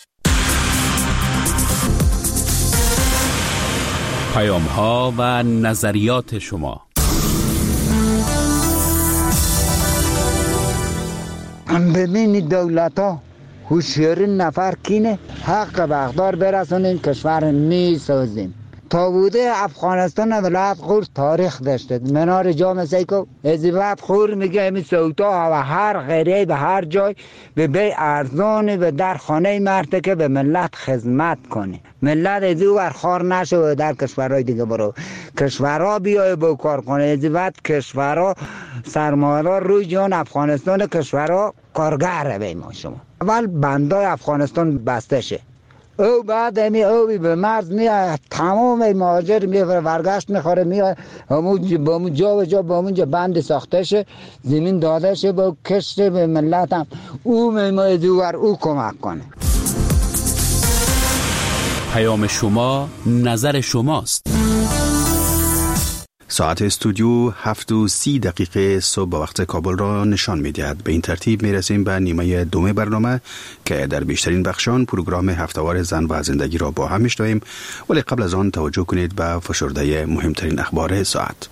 پیام ها و نظریات شما. ببینید دولت ها هوشیاری نفر کینه حق به اقدار برسونیم، کشور می سازیم. تا بوده افغانستان ولایت خور تاریخ داشته. منار جام سیکو ازیوات خور میگه امی سوتا و هر غیره به هر جای به بی ارزان و در خانه مرد که به ملت خدمت کنه. ملت ازیو ور خار نشه و در کشورهای دیگه برو کشورها بیای با کار کنه. ازیوات کشورها سرمایه‌دار روی جان افغانستان کشورها کارگر به ما شما. اول بندای افغانستان بسته شه. او بعد امی او به مرز میاد تمام مهاجر میفره ورگشت میخوره میاد همون با اون جا و جا با اونجا بند ساخته شه زمین داده شه با کشت به ملت هم او میمای دوار او کمک کنه. پیام شما نظر شماست. ساعت استودیو هفت و سی دقیقه صبح وقت کابل را نشان می‌دهد. به این ترتیب میرسیم به نیمه دوم برنامه که در بیشترین بخشان پروگرام هفته‌وار زن و زندگی را با هم می‌شنویم، ولی قبل از آن توجه کنید به فشرده مهمترین اخبار ساعت.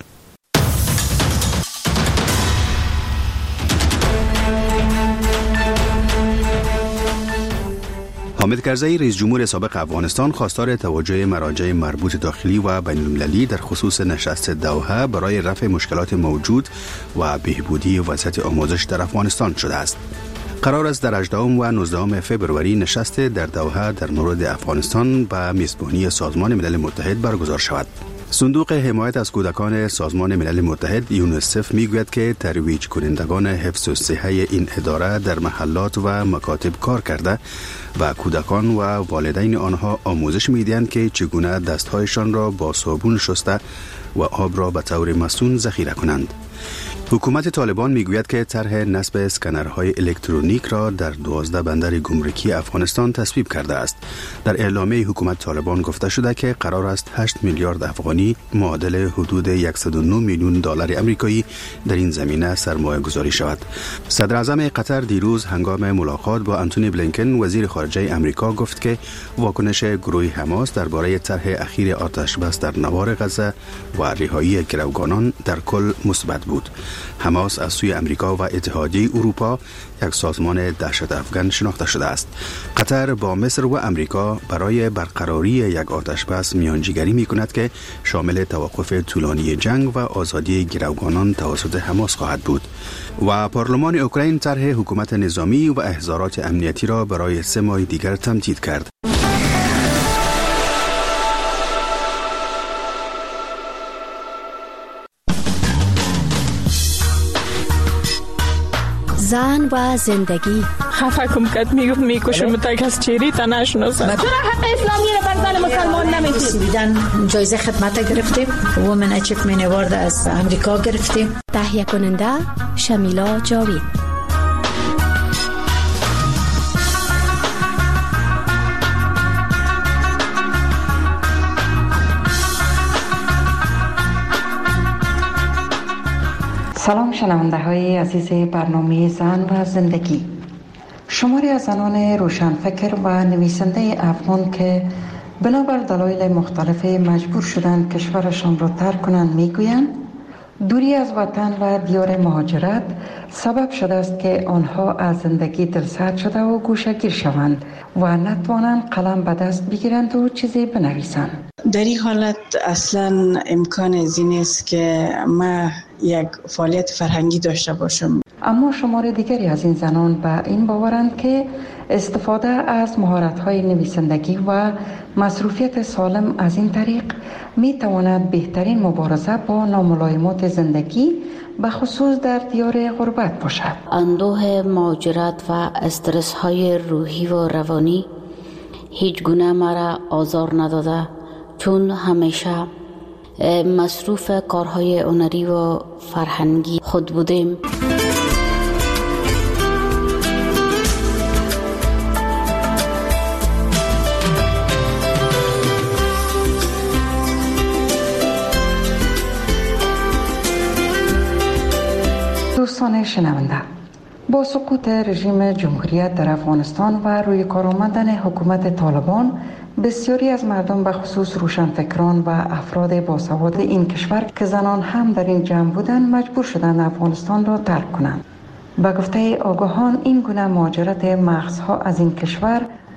حامد کرزی رئیس جمهور سابق افغانستان خواستار توجه مراجع مربوط داخلی و بین المللی در خصوص نشست دوحه برای رفع مشکلات موجود و بهبودی وضعیت آموزش در افغانستان شده است. قرار است در هجدهم و نوزدهم فوریه نشست در دوحه در مورد افغانستان به میزبانی سازمان ملل متحد برگزار شود. صندوق حمایت از کودکان سازمان ملل متحد یونیسف میگوید که ترویج کنندگان حفظ الصحه این اداره در محلات و مکاتب کار کرده و کودکان و والدین آنها آموزش میدهند که چگونه دستهایشان را با صابون شسته و آب را به طور مصون ذخیره کنند. حکومت طالبان میگوید که طرح نصب اسکنرهای الکترونیک را در دوازده بندر گمرکی افغانستان تصویب کرده است. در اعلامیه حکومت طالبان گفته شده که قرار است هشت میلیارد افغانی معادل حدود صد و نه میلیون دلار آمریکایی در این زمینه سرمایه گذاری شود. صدر اعظم قطر دیروز هنگام ملاقات با آنتونی بلینکن وزیر خارجه آمریکا گفت که واکنش گروه حماس درباره طرح اخیر آتش بس در نوار غزه و رهایی گروگانان در کل مثبت بود. حماس از سوی امریکا و اتحادیه اروپا یک سازمان دهشت افغان شناخته شده است. قطر با مصر و امریکا برای برقراری یک آتشبس میانجیگری میکند که شامل توقف طولانی جنگ و آزادی گروگانان توسط حماس خواهد بود. و پارلمان اوکراین طرح حکومت نظامی و احضارات امنیتی را برای سه ماه دیگر تمدید کرد. زن و زندگی. خفه کم کد میگفت میکشم تک از چیری تا نشناسم. چرا حق اسلامی رو بر زن مسلمان نمیدید؟ بیدن جایزه خدمت گرفتیم. وومن اچیومنت اوارد از امریکا گرفتیم. تهیه کننده شمیلا جاوید. سلام شنونده های عزیز برنامه زن و زندگی. شماری از زنان روشنفکر و نویسنده افغان که بنابر دلایل مختلف مجبور شدند کشورشان را ترک کنند میگویند دوری از وطن و دیار مهاجرت سبب شده است که آنها از زندگی دلسرد شده و گوشه‌گیر شوند و نتوانند قلم به دست بگیرند و چیزی بنویسند. در این حالت اصلا امکان از این است که ما یک فعالیت فرهنگی داشته باشم. اما شمار دیگری از این زنان به این باورند که استفاده از مهارت‌های نویسندگی و مصروفیت سالم از این طریق می تواند بهترین مبارزه با ناملایمات زندگی به خصوص در دیار غربت باشد. اندوه مهاجرت و استرس های روحی و روانی هیچ گونه مرا آزار نداده، چون همیشه مصروف کارهای هنری و فرهنگی خود بودیم. دوستان شنونده، با سقوط رژیم جمهوریت در افغانستان و روی کار آمدن حکومت طالبان، بسیاری از مردم به خصوص روشنفکران و افراد باسواد این کشور که زنان هم در این جمع بودند مجبور شدند افغانستان را ترک کنند. به گفته آگاهان این گونه مهاجرت مغزها از این کشور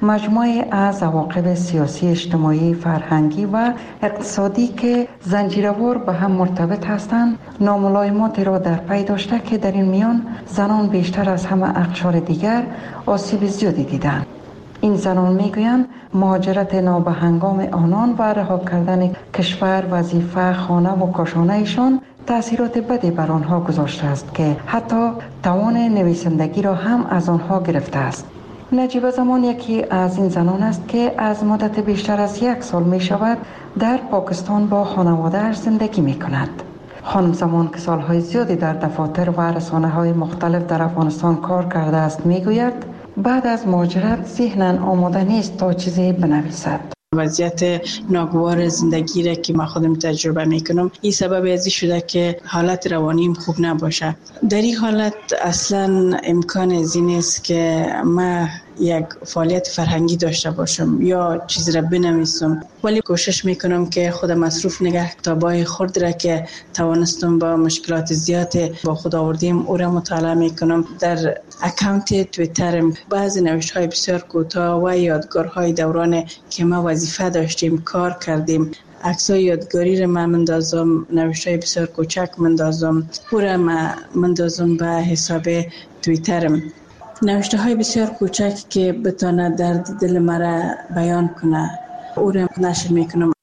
مجموعه از عواقب سیاسی، اجتماعی، فرهنگی و اقتصادی که زنجیروار به هم مرتبط هستند ناملایماتی را در پی داشته که در این میان زنان بیشتر از همه اقشار دیگر آسیب زیادی دیدند. این زنان میگویند مهاجرت نابهنگام آنان و رها کردن کشور، وظیفه، خانه و کاشانه ایشان تأثیرات بدی بر آنها گذاشته است که حتی توان نویسندگی را هم از آنها گرفته است. نجیب زمان یکی از این زنان است که از مدت بیشتر از یک سال می شود در پاکستان با خانواده‌اش زندگی می کند. خانم زمان که سالهای زیادی در دفاتر و رسانه‌های مختلف در افغانستان کار کرده است می گوید بعد از مهاجرت ذهناً آماده نیست تا چیزی بنویسد. وضعیت ناگوار زندگی را که ما خودم تجربه میکنم این سبب ازی شده که حالت روانیم خوب نباشه. در این حالت اصلا امکان ازی نیست که ما یک فعالیت فرهنگی داشته باشم یا چیز را بنویسم، ولی کوشش میکنم که خودم مصروف نگه کتابای خرد را که توانستم با مشکلات زیاد با خود آوردیم او را مطالعه میکنم. در اکانت توییترم بعضی نوشته های بسیار کوتاه و یادگارهای دوران که ما وظیفه داشتیم کار کردیم عکسای یادگاری را من مندازم، نوشته های بسیار کوچک مندازم، او را من مندازم به حساب توییترم. نوشته های بسیار کوچک که بتونه درد دل مرا بیان کنه او را نشر میکنم.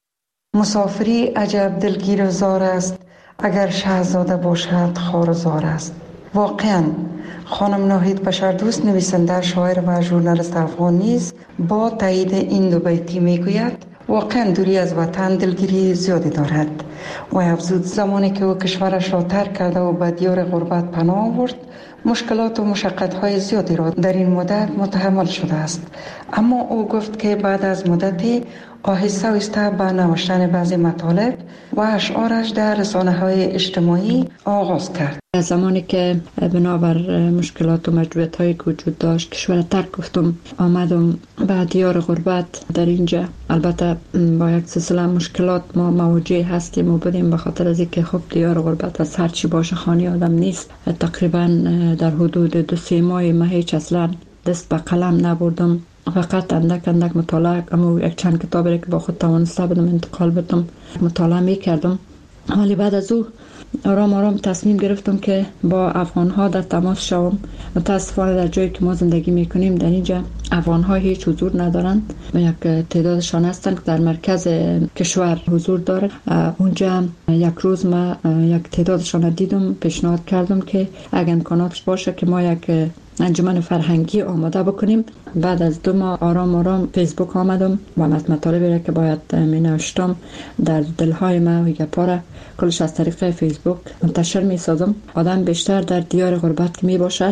مسافری عجب دلگیر زار است، اگر شاهزاده باشد خارزار است. واقعا خانم ناهید بشردوست نویسنده، شاعر و ژورنالیست افغان نیز با تایید این دو بیتی میگوید واقعا دوری از وطن دلگیری زیادی دارد و افزود زمانی که او کشورش را ترک کرده و به دیار غربت پناه آورد مشکلات و مشقت‌های زیادی را در این مدت متحمل شده است، اما او گفت که بعد از مدتی آهسته آهسته به نوشتن بعضی مطالب و اشعارش در رسانه‌های اجتماعی آغاز کرد. زمانی که بنابر مشکلات و مجبوریت‌هایی که وجود داشت کشور ترک گفتم آمدم به دیار غربت. در اینجا البته با یک سلسله مشکلات ما مواجه هستیم و بودیم به خاطر از اینکه خب دیار غربت از هر چی باشه خانه آدم نیست. تقریبا در حدود دو سه ماه ما هیچ اصلا دست به قلم نبردم، فقط اندک اندک مطالعه اما یک چند کتابی که با خود توانسته بودم انتقال بدم مطالعه میکردم. ولی بعد از او آرام آرام تصمیم گرفتم که با افغان‌ها در تماس شوم. متاسفانه در جایی که ما زندگی میکنیم در اینجا افغان‌ها هیچ حضور ندارند و یک تعدادشان هستند که در مرکز کشور حضور دارند. اونجا یک روز ما یک تعدادشان دیدم، پیشنهاد کردم که اگر امکاناتش باشه که ما یک انجمن فرهنگی آماده بکنیم. بعد از دو ماه آرام آرام فیسبوک آمدم و مطالبی را که باید می نوشتم در دلهای ما و گپاره کلش از طریق فیسبوک منتشر می سازم. آدم بیشتر در دیار غربت که می باشه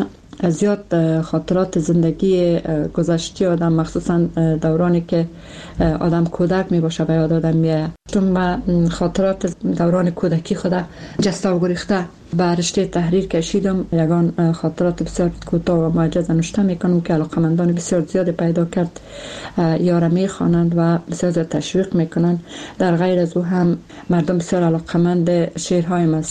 زیاد خاطرات زندگی گذشته آدم مخصوصا دورانی که آدم کودک می باشه به یاد آدم میاد. چون خاطرات دوران کودکی خدا جسته و گریخته به رشته تحریر کشیدم. یگان خاطرات بسیار کوتاه و معجزه نوشته میکنم که علاقمندان بسیار زیاد پیدا کرد، یارا میخوانند و بسیار زیاد تشویق میکنند. در غیر از او هم مردم بسیار علاقمند شعرهای ما.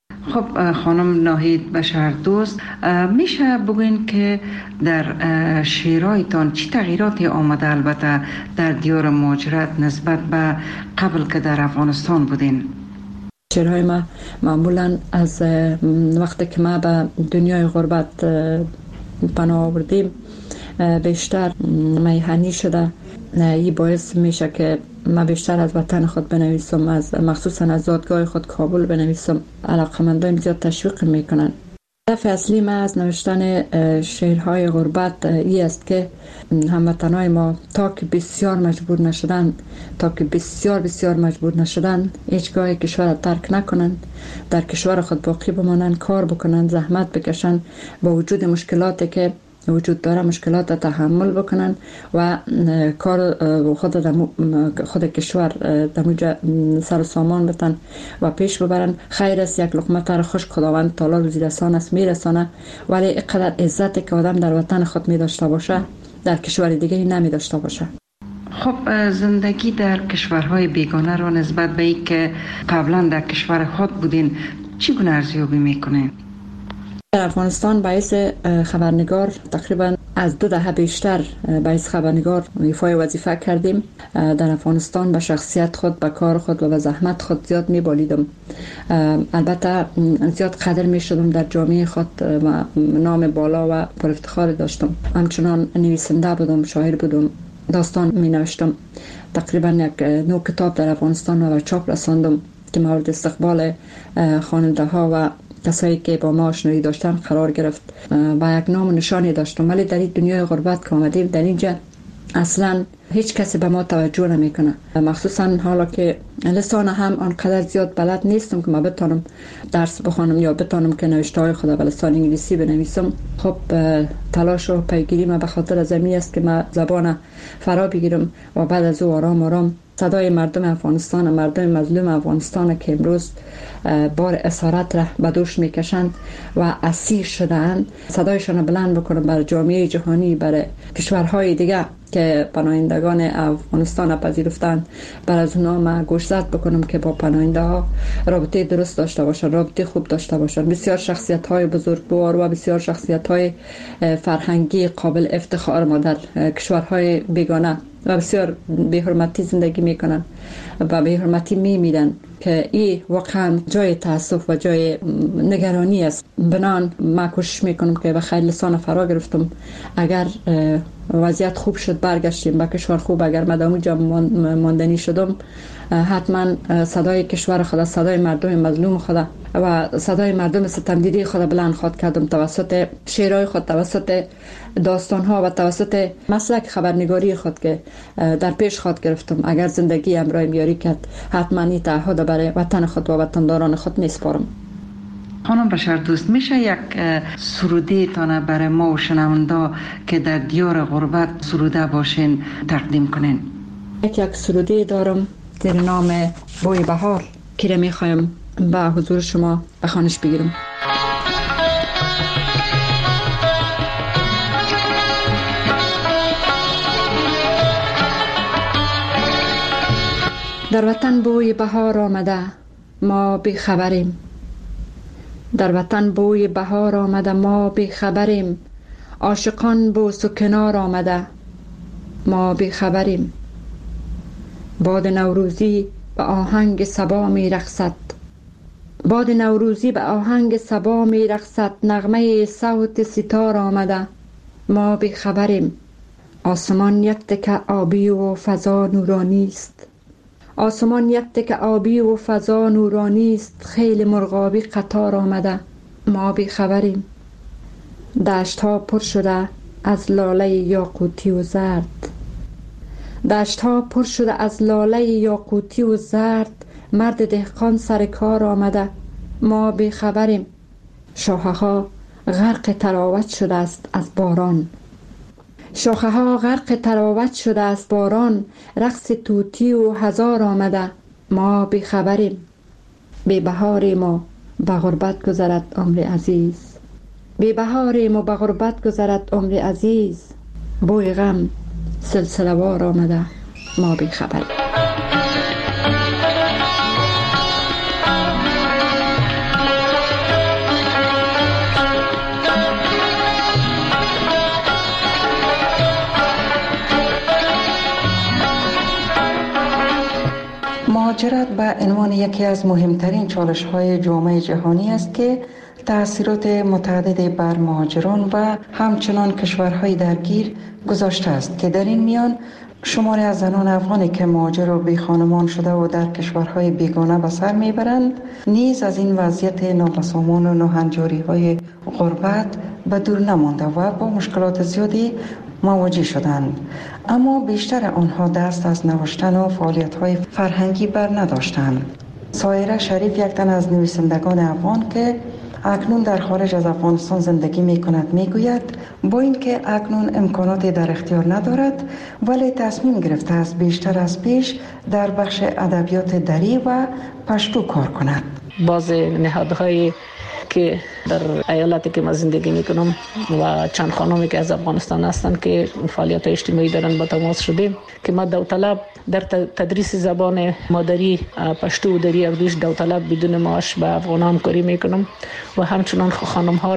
خب خانم ناهید بشردوست، میشه بگوین که در شعرهایتان چی تغییراتی آمده البته در دیار مهاجرت نسبت به قبل که در افغانستان بودین؟ شعرهای ما معمولا از وقتی که ما به دنیای غربت پناه آوردیم بیشتر میهنی شده. این باعث میشه که ما بیشتر از وطن خود بنویسم، از مخصوصا از زادگاه خود کابل بنویسم. علاقمندان زیاد تشویق میکنن. هدف اصلی ما از نوشتن شعرهای غربت این است که هموطنای ما تا که بسیار مجبور نشدن تا که بسیار بسیار مجبور نشدن هیچگاه کشور ترک نکنند، در کشور خود باقی بمانند، کار بکنند، زحمت بکشند، با وجود مشکلاتی که وجود داره مشکلات تحمل بکنن و کار خود دمو خود کشور دموجا سر و سامان بتن و پیش ببرن. خیر است یک لقمه تر خوش خداوند تعالی روزی رسان است میرسانه، ولی اینقدر عزت که آدم در وطن خود می داشته باشه در کشور دیگری نمی داشته باشه. خب زندگی در کشورهای بیگانه را نسبت به این که قبلا در کشور خود بودین چگونه ارزیابی میکنین؟ در افغانستان باعث خبرنگار تقریبا از دو دهه بیشتر به از خبرنگار ایفای وظیفه کردیم. در افغانستان به شخصیت خود، به کار خود و به زحمت خود زیاد می‌بالیدم. البته زیاد قدر می‌شدم در جامعه خود و نام بالا و پر افتخار داشتم. همچنان نویسنده بودم، شاعر بودم، داستان می‌نوشتم. تقریبا یک نو کتاب در افغانستان و به چاپ رساندم که مورد استقبال خواننده ها و کسایی که با ما آشنایی داشتن قرار گرفت. با یک نام و نشانی داشتم، ولی در این دنیای غربت که آمدیم در اینجا اصلا هیچ کسی به ما توجه نمیکنه، مخصوصا حالا که لسان هم آنقدر زیاد بلد نیستم که ما بتانم درس بخوانم یا بتانم که نوشته های خود به لسان انگلیسی بنویسم. خب تلاش و پیگیری ما به خاطر از این است که ما زبان فرا بگیرم و بعد از او آرام آرام صدای مردم افغانستان، مردم مظلوم افغانستان که امروز بار اسارت را به دوش میکشند و اسیر شدند، صدایشان بلند بکنم بر جامعه جهانی، بر کشورهای دیگه که پناهندگان افغانستان پذیرفتند، بر از اونا ما گوشزد بکنم که با پناهنده ها رابطه درست داشته باشند، رابطه خوب داشته باشند. بسیار شخصیت های بزرگوار و بسیار شخصیت های فرهنگی قابل افتخار ما در کشورهای بیگانه و بسیار بی‌حرمتی زندگی میکنن و بی‌حرمتی میمیرن که این واقعا جای تاسف و جای نگرانی است. بنان ما کوشش میکنم که به خیر لسان فرا گرفتم. اگر وضعیت خوب شد برگشتیم به کشور خوب، اگر مدام جا ماندنی شدم حتما صدای کشور خدا، صدای مردم مظلوم خدا و صدای مردم ستمدیدی خدا بلند خواد کردم توسط شعرهای خود، توسط داستانها و توسط مسلک خبرنگاری خود که در پیش خود گرفتم. اگر زندگی امرای میاری کرد حتما این تعهد برای وطن خود و وطنداران خود میسپارم. خانم بشر دوست، میشه یک سروده تانه برای ما و شنونده که در دیار غربت سروده باشین تقدیم کنین؟ یک یک سروده دارم در نام بوی بهار که را میخوایم به حضور شما به خوانش بگیرم. در وطن بوی بهار آمده ما بی خبریم، در وطن بوی بهار آمده ما بی خبریم، عاشقان بوس و کنار آمده ما بی خبریم. باد نوروزی به آهنگ صبا می رقصد، باد نوروزی به آهنگ صبا می رقصد، نغمه صوت ستار آمده ما بی خبریم. آسمان یک تکه آبی و فضا نورانی است، آسمان یک تکه آبی و فضا نورانی است، خیلی مرغابی قطار آمده ما بی خبریم. دشت ها پر شده از لاله یاقوتی و زرد، دشت ها پر شده از لاله یاقوتی و زرد، مرد دهقان سر کار آمده ما بی خبریم. شاخه ها غرق تراوت شده است از باران، شاخه ها غرق تراوت شده است باران، رقص توتی و هزار آمده ما بی خبریم. بی بهاریم و به غربت گذرد عمر عزیز، بی بهاریم و به غربت گذرد عمر عزیز، بوی غم سلسله وار آمده ما بی خبریم. مهاجرت به عنوان یکی از مهمترین چالش‌های جامعه جهانی است که تأثیرات متعدد بر مهاجران و همچنان کشورهای درگیر گذاشته است که در این میان شماری از زنان افغانی که مهاجر و بی خانمان شده و در کشورهای بیگانه به سر میبرند نیز از این وضعیت نابسامان و ناهنجاری‌های غربت به دور نمانده و با مشکلات زیادی مواجه شدند، اما بیشتر آنها دست از نوشتن و فعالیت‌های فرهنگی بر نداشتند. سایره شریف یک تن از نویسندگان افغان که اکنون در خارج از افغانستان زندگی می کند می گوید با اینکه اکنون امکاناتی در اختیار ندارد ولی تصمیم گرفته است بیشتر از پیش در بخش ادبیات دری و پشتو کار کند. باز نهادهای که در ایالتی که ما زندگی میکنم و چند خانمی که از افغانستان هستند که فعالیت اجتماعی دارن با تماس شدیم که ما داوطلب در تدریس زبان مادری پشتو و دری اردوش داوطلب بدون معاش به افغان همکاری میکنم و همچنان خانم ها را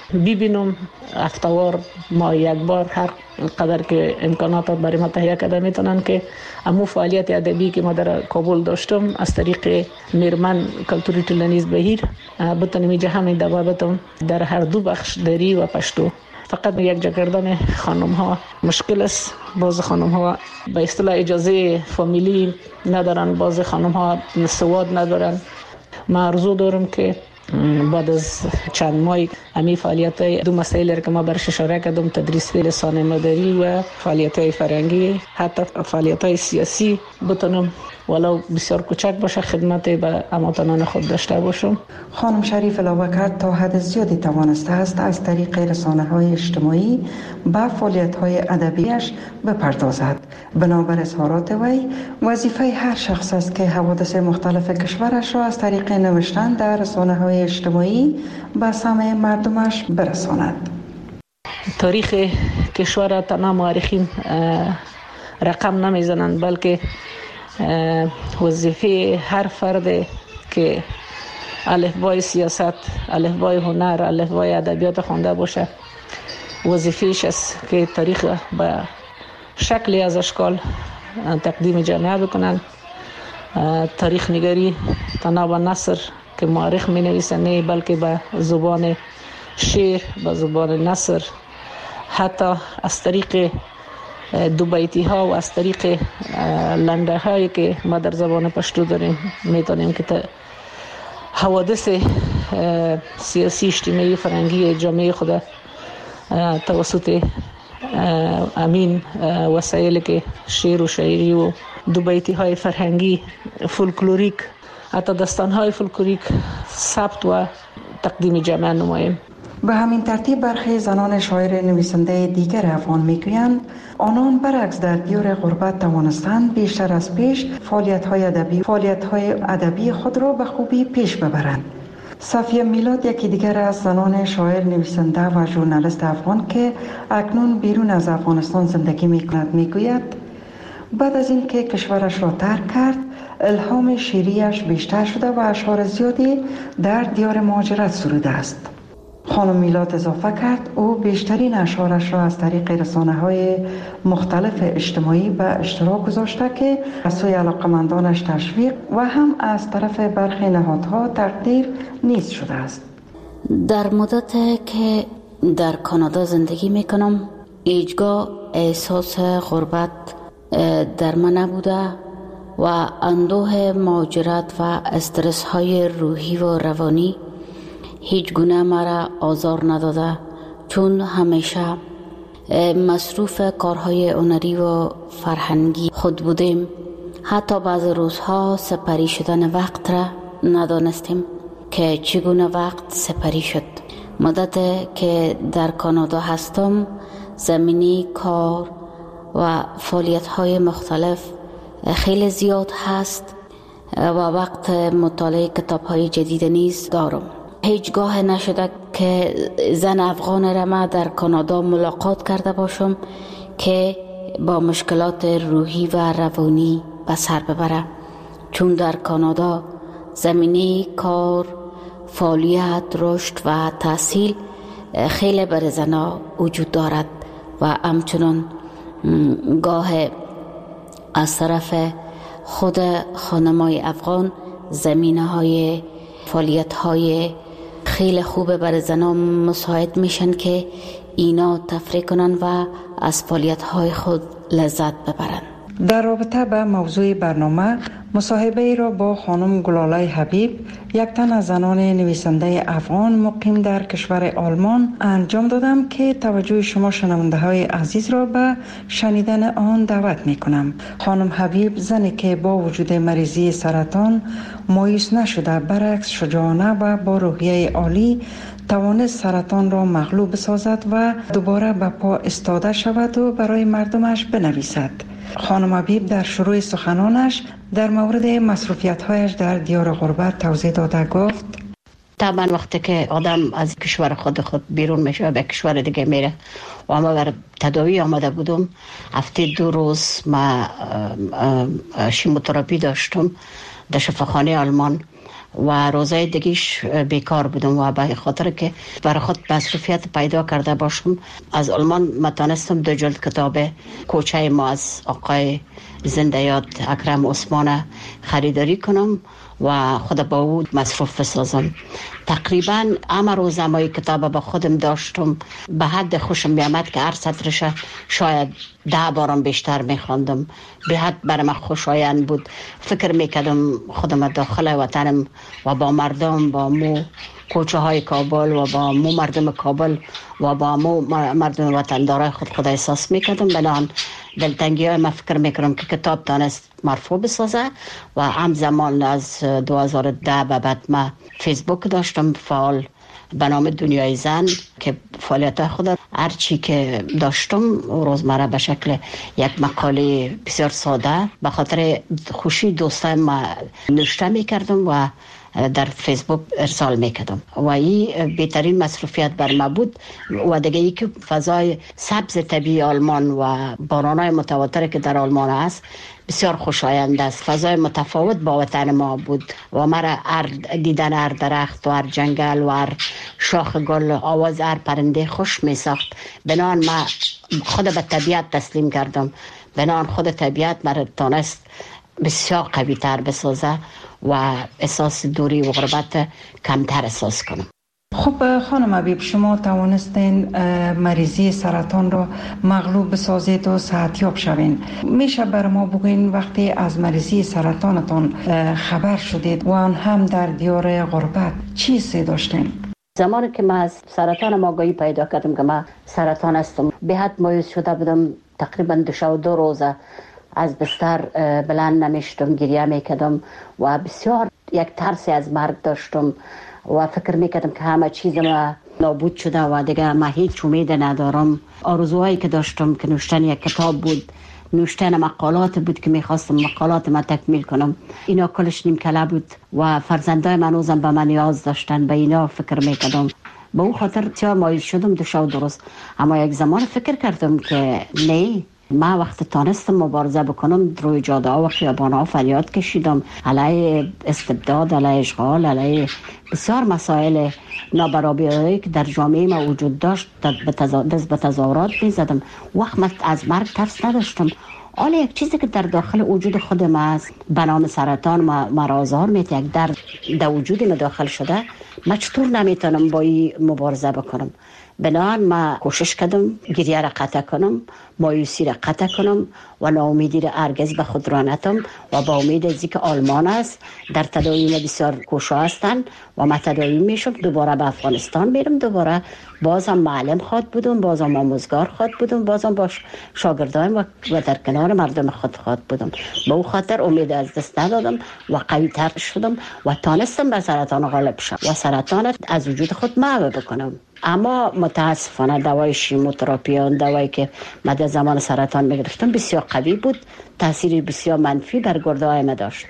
ببینم افتوار ما یک بار هر قدر که امکانات برای ما تهیه کرده میتونن که امو فعالیت ادبی که ما در کابل داشتم از طریق میرمن کلتوری ټولنیز بهیر بتونم اینجا همین دوا بتم در هر دو بخش دری و پشتو. فقط یک جا کردن خانم ها مشکل است. باز خانم ها به اصطلاح اجازه فامیلی ندارن، باز خانم ها سواد ندارن. ما آرزو دارم که بعد از چند ماه امی فعالیت های دو مسائل که ما برش اشاره کردم، تدریس لسان مادری و فعالیت های فرهنگی، حتی فعالیت های سیاسی بتونم ولو بسیار کوچک باشه خدمت به هموطنان خود داشته باشم. خانم شریف علاوه کرد تا حد زیادی توانسته است از طریق رسانه‌های اجتماعی به فعالیت‌های ادبیش بپردازد. بنابر اظهارات وی وظیفه هر شخص است که حوادث مختلف کشورش را از طریق نوشتن در رسانه‌های اجتماعی به سمع مردمش برساند. تاریخ کشور تنها مورخین رقم نمیزنند، بلکه وظیفه هر فرد که الفبای سیاست، الفبای هنر، الفبای ادبیات خوانده باشه، وظیفه‌اش است که تاریخ به شکلی از اشکال تقدیم جامعه بکنن. تاریخ نگاری تنها به نثر که مورخ می نویسه نه، بلکه به زبان شعر، به زبان نثر، حتی از طریق دو بیتی ها و از طریق لنده هایی که ما در زبان پشتو داریم میتونیم که حوادث سیاسی، اجتماعی، فرهنگی جامعه خود توسط امین وسایلی که شعر و شاعری و دو بیتی های فرهنگی، فولکلوریک، حتی داستان های فولکلوریک ثبت و تقدیم جامعه نماییم. به همین ترتیب برخی زنان شاعر نویسنده دیگر افغان میگویند آنان برعکس در دیار غربت توانستند بیشتر از پیش فعالیت‌های ادبی فعالیت‌های ادبی خود را به خوبی پیش ببرند. صفیه میلاد یکی دیگر از زنان شاعر نویسنده و ژورنالیست افغان که اکنون بیرون از افغانستان زندگی میکند میگوید بعد از اینکه کشورش را ترک کرد الهام شعریش بیشتر شده و اشعار زیادی در دیار مهاجرت سروده است. خانم میلاد اضافه کرد او بیشترین اشعارش را از طریق رسانه‌های مختلف اجتماعی به اشتراک گذاشته که از سوی علاقمندانش تشویق و هم از طرف برخی نهادها تقدیر نیز شده است. در مدت که در کانادا زندگی میکنم هیچگاه احساس غربت در من نبوده و اندوه مهاجرت و استرس های روحی و روانی هیچ گونه مرا آزار نداده، چون همیشه مصروف کارهای هنری و فرهنگی خود بودیم. حتی بعض روزها سپری شدن وقت را ندانستیم که چگونه وقت سپری شد. مدت که در کانادا هستم زمینی کار و فعالیت‌های مختلف خیلی زیاد هست و وقت مطالعه کتاب‌های جدید نیز دارم. هیچگاه نشده که زن افغان را ما در کانادا ملاقات کرده باشم که با مشکلات روحی و روانی به سر ببره، چون در کانادا زمینه کار، فعالیت، رشد و تحصیل خیلی بر زنها وجود دارد و همچنان گاه از طرف خود خانمای افغان زمینه های فعالیت های خیلی خوبه برای زنان مساعد میشن که اینا تفریح کنن و از فعالیت های خود لذت ببرن. در رابطه به موضوع برنامه مصاحبه ای را با خانم گلالای حبیب، یک تن از زنان نویسنده افغان مقیم در کشور آلمان انجام دادم که توجه شما شنونده های عزیز را به شنیدن آن دعوت می کنم. خانم حبیب زنی که با وجود مریضی سرطان مایوس نشده، برعکس شجاعانه و با روحیه عالی توانست سرطان را مغلوب بسازد و دوباره به پا استاده شود و برای مردمش بنویسد. خانم حبیب در شروع سخنانش در مورد مصروفیت‌هایش در دیار غربت توضیح داده گفت: طبعا وقتی که آدم از کشور خود خود بیرون میشه و به کشور دیگه میره و ما بر تداوی آمده بودم، هفته دو روز ما شیموتراپی داشتم در شفاخانه آلمان و روزای دیگیش بیکار بودم و به خاطر که برای خود مصروفیت پیدا کرده باشم از آلمان متانستم دو جلد کتاب کوچه ما از آقای زنده یاد اکرم عثمان خریداری کنم و خود با او مصروف بسازم. تقریبا همه روز همه کتاب با خودم داشتم، به حد خوشم میامد که هر سطرش شاید ده بارم بیشتر میخواندم. به حد برای من خوشایند بود. فکر میکردم خودم داخل وطنم و با مردم، با مو کوچه های کابل و با مو مردم کابل و با مو مردم وطندارای خود خود احساس میکردم. بنان دلتنگی های من فکر میکنم که کتاب تانست مرفوع بسازه و همزمان از دو هزار و ده به بعد من فیسبوک داشتم فعال به نام دنیای زن که فعالیت خود هرچی که داشتم روزمره به شکل یک مقاله بسیار ساده به خاطر خوشی دوستان ما نوشته میکردم و در فیسبوک ارسال میکردم و این بهترین مصروفیت بر ما بود. و دیگه ای که فضای سبز طبیعی آلمان و بارانای متواتر که در آلمان هست بسیار خوشایند است. فضای متفاوت با وطن ما بود و مرا هر دیدن هر درخت و هر جنگل و هر شاخ گل، آواز هر پرنده خوش می ساخت. بنان ما خود به طبیعت تسلیم کردم. بنان خود طبیعت مرا تانست بسیار قوی تر بسازه و احساس دوری و غربت کمتر احساس کنم. خب خانم حبیب، شما توانستین مریضی سرطان را مغلوب بسازید و صحتیاب شوین. میشه بر ما بگوین وقتی از مریضی سرطانتان خبر شدید و آن هم در دیار غربت چی حسی داشتین؟ زمانی که من از سرطان آگاهی پیدا کردم که من سرطان هستم، به حد مایوس شده بودم. تقریبا دو شب و دو روزه از بستر بلند نمیشتم، گریه میکردم و بسیار یک ترسی از مرگ داشتم و فکر میکردم که همه چیز ما نابود شده و دیگه ما هیچ امید ندارم. آرزوهایی که داشتم که نوشتن یک کتاب بود، نوشتن مقالات بود که میخواستم مقالات ما تکمیل کنم. اینا کلش نیم کله بود و فرزندای من روزم به من نیاز داشتن، به اینا فکر میکردم. به اون خاطر بسیار مایوس شدم دو شب درست. اما یک زمان فکر کردم که نه، ما وقت تانستم مبارزه بکنم روی جاده ها و خیابان ها فریاد کشیدم علیه استبداد، علیه اشغال، علیه بسیار مسائل نابرابری که در جامعه ما وجود داشت دست به تظاهرات میزدم. وقت من از مرگ ترس نداشتم. حالا یک چیزی که در داخل وجود خود ما است به نام سرطان مرا آزار میده، یک درد در وجود ما داخل شده، من چطور نمیتونم با این مبارزه بکنم؟ بنابراین ما کوشش کردم گریه را قطع کنم، مایوسی را قطع کنم و ناامیدی را هرگز به خود را نتم و با امید از اینکه آلمان است در تداوی ما بسیار کوشا هستند و ما تداوی میشم. دوباره به افغانستان میرم، دوباره بازم معلم خواد بودم، بازم آموزگار خواد بودم، بازم با شاگردان و در کنار مردم خود خواد بودم. به اون خاطر امید از دست ندادم و قوی تر شدم و تانستم به سرطان غالب شم و سرطان از وجود خود محو بکنم. اما متاسفانه دوای شیموتراپی، اون دوایی که من در زمان سرطان میگرفتم بسیار قوی بود، تاثیر بسیار منفی بر گرده های ما داشت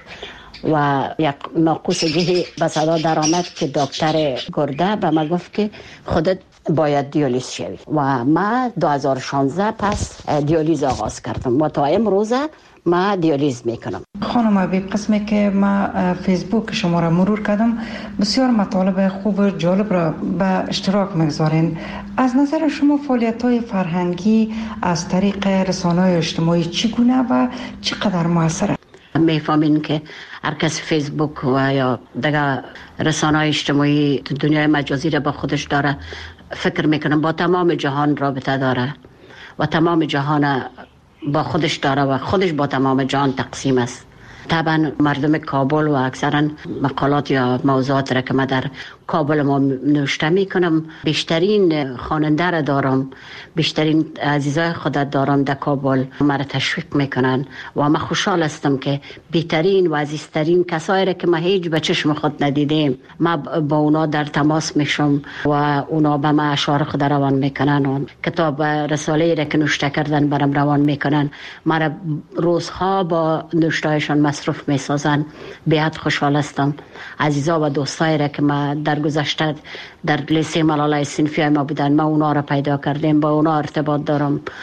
و یک ناقوس دیگه به صدا در آمد که دکتر گرده به من گفت که خودت باید دیالیز شوی و ما دو هزار و شانزده پس دیالیز آغاز کردم و تا امروزه ما دیالیز میکنم. خانم حبیب، قسمی که ما فیسبوک شما را مرور کردم بسیار مطالب خوب و جالب را به اشتراک میگذارین. از نظر شما فعالیت های فرهنگی از طریق رسانه‌های اجتماعی چگونه و چقدر موثره؟ میفهمین که هر کس فیسبوک و یا دیگه رسانه‌های اجتماعی دنیای مجازی را با خودش داره، فکر میکنم با تمام جهان رابطه داره و تمام جهان با خودش داره و خودش با تمام جهان تقسیم است. طبعا مردم کابل و اکثرا مقالات یا موضوعات را که من در کابل ما نوشته می کنم، بیشترین خواننده را دارم، بیشترین عزیزای خودت دارم در کابل، مرا تشویق میکنن و من خوشحال هستم که بهترین و عزیزترین کسایی را که ما هیچ به چشم خود ندیدیم ما با اونا در تماس میشم و اونا به ما اشعار خود روان میکنن و کتاب رساله را که نوشته کردن برام روان میکنن. مرا روزها با نوشتهایشان مصروف میسازن. بیاد خوشحال هستم. عزیزا و دوستایی را که ما در گذشته در لیسه ملالای صنفی ما بودن، ما اونا را پیدا کردیم، با اونا ارتباط دارم.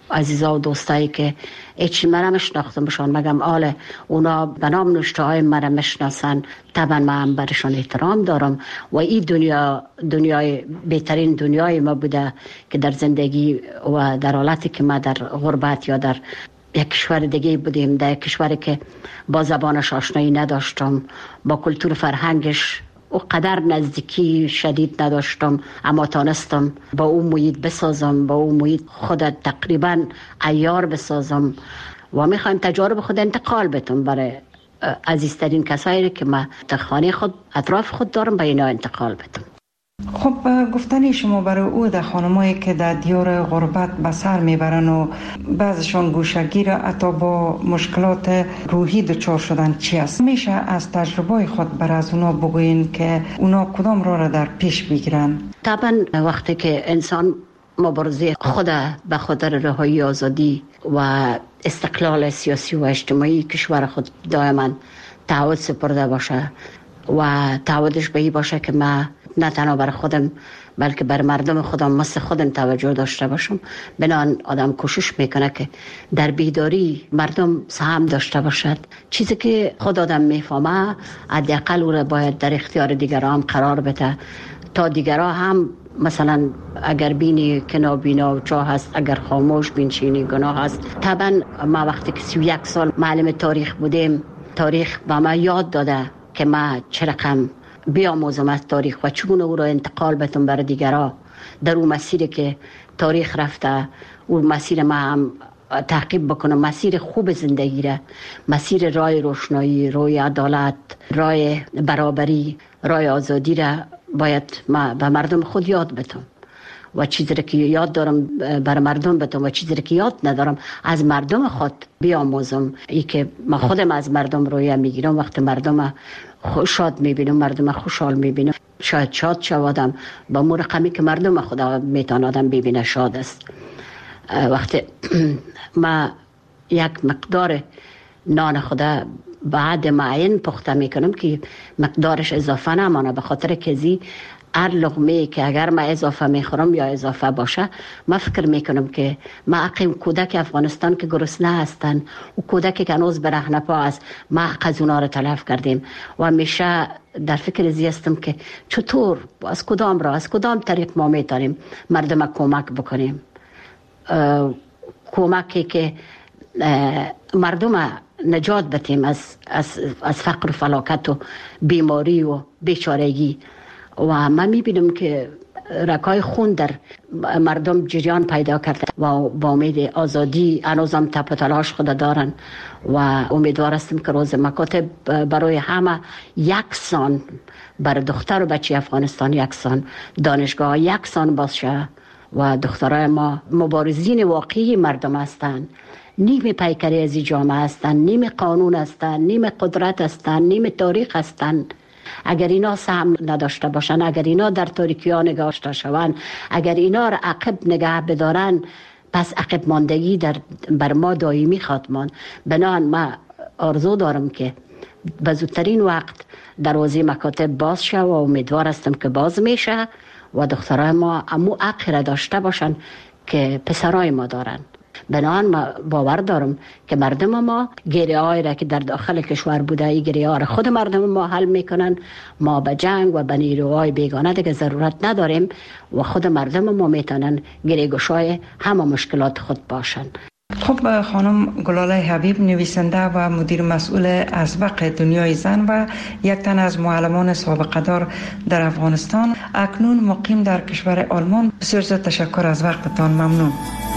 عزیزا و دوستایی که هیچ من نشناختم بشان مگم آله اونا به نام نوشته های من میشناسن، طبعا من برشان احترام دارم و این دنیا دنیای بهترین دنیای ما بوده که در زندگی و در حالتی که ما در غربت یا در یک کشور دیگه بودیم، در یک کشوری که با زبانش آشنایی نداشتم، با کلتور فرهنگش او قدر نزدیکی شدید نداشتم، اما تانستم با اون محیط بسازم، با اون محیط خود تقریبا عیار بسازم و میخوایم تجارب خود انتقال بتم برای عزیزترین کسایی که ما در خانه خود اطراف خود دارم به اینا انتقال بتم. خب گفتنی شما برای او در خانمایی که در دیار غربت به سر میبرن و بعضشان گوشگیر حتی با مشکلات روحی دچار شدن چی است؟ میشه از تجربه خود بر از اونا بگوین که اونا کدام راه را در پیش بگیرن؟ طبعا وقتی که انسان مبارزه خود به خاطر رهایی آزادی و استقلال سیاسی و اجتماعی کشور خود دائما تعهد سپرده باشه و تعهدش به این باشه که ما نه تنها بر خودم بلکه بر مردم خودم مثل خودم توجه داشته باشم، بنان آدم کوشش میکنه که در بیداری مردم سهم داشته باشد. چیزی که خود آدم میفهمه حداقل او را باید در اختیار دیگران هم قرار بده تا دیگران هم مثلا اگر بینی که نابینا و چاه هست، اگر خاموش بینچینی گناه هست. طبعا ما وقتی که سی و یک سال معلم تاریخ بودیم، تاریخ به ما یاد داده که ما چه رقم بیاموزم از تاریخ و چگونه او را انتقال بتم برای دیگران در اون مسیری که تاریخ رفته، اون مسیر ما هم تعقیب بکنم، مسیر خوب زندگی را، مسیر راه روشنایی، راه عدالت، راه برابری، راه آزادی را باید ما به مردم خود یاد بتم و چیزی که یاد دارم بر مردم بتم و چیزی که یاد ندارم از مردم خود بیاموزم. ای که ما خودم از مردم رویه میگیرم، وقتی مردم شاد میبینم، مردم خوشحال میبینم، شاید شاد شوادم با مو رقمی که مردم خدا میتونه آدم ببینه شاد است. وقتی ما یک مقدار نان خدا بعد معین پخته میکنم که مقدارش اضافه نمانه، به خاطر که زی هر لقمه که اگر ما اضافه میخورم یا اضافه باشه، ما فکر میکنم که ما اقیم کودک افغانستان که گرسنه هستن و کودکی که هنوز برهنه پا است، ما از اونا رو تلف کردیم و همیشه در فکر زی هستم که چطور از کدام را از کدام طریق ما میتونیم مردم کمک بکنیم، کمکی که مردم نجات بدیم از از از فقر و فلاکت و بیماری و بیچارگی. و من میبینم که رکای خون در مردم جریان پیدا کرده و با امید آزادی هنوزم تپ و تلاش خود دارن و امیدوار هستم که روز مکاتب برای همه یکسان، برای دختر و بچه افغانستان یکسان، دانشگاه یکسان باشه و دخترای ما مبارزین واقعی مردم هستند، نیم پیکری از جامعه هستند، نیم قانون هستند، نیم قدرت هستند، نیم تاریخ هستند. اگر اینا سهم نداشته باشن، اگر اینا در تاریکی ها نگاشته شوند، اگر اینا را عقب نگه بدارن، پس عقب ماندگی در بر ما دائمی خواهد ماند. بنابراین ما آرزو دارم که به زودترین وقت دروازه مکاتب باز شه و امیدوار هستم که باز میشه و دخترای ما امو حق را داشته باشن که پسرای ما دارن. بنابراین ما باور دارم که مردم ما گریه هایی را که در داخل کشور بوده، این گریه ها را خود مردم ما حل میکنن. ما به جنگ و به نیروهای بیگانه دیگه ضرورت نداریم و خود مردم ما میتونن گریه گشای همه مشکلات خود باشن. خب خانم گلاله حبیب، نویسنده و مدیر مسئول اسبق دنیای زن و یک تن از معلمان سابقه دار در افغانستان، اکنون مقیم در کشور آلمان، بسیار زیاد تشکر از وقتتان. ممنون.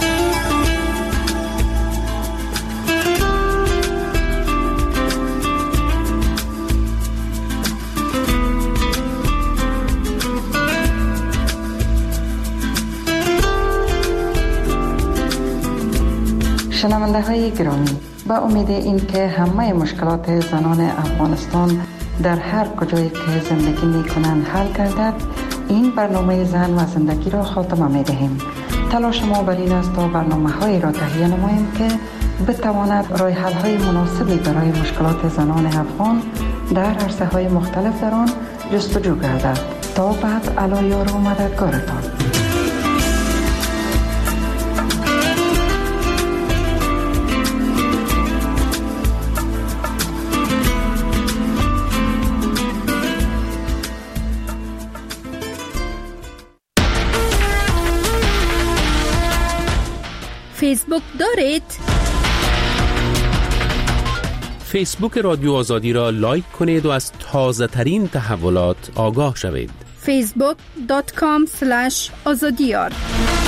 شنونده های گرامی، با امید این که همه مشکلات زنان افغانستان در هر کجایی که زندگی می کنند حل گردد، این برنامه زن و زندگی را خاتمه می دهیم. تلاش ما بر این است تا برنامه هایی را تهیه نماییم که بتواند راه حل های مناسبی برای مشکلات زنان افغان در عرصه های مختلف در آن جستجو گردد. تا بعد، علی یار و مددگارتان. فیسبوک دارید؟ فیسبوک رادیو آزادی را لایک کنید و از تازه ترین تحولات آگاه شوید. فیسبوک دات کام سلش آزادیار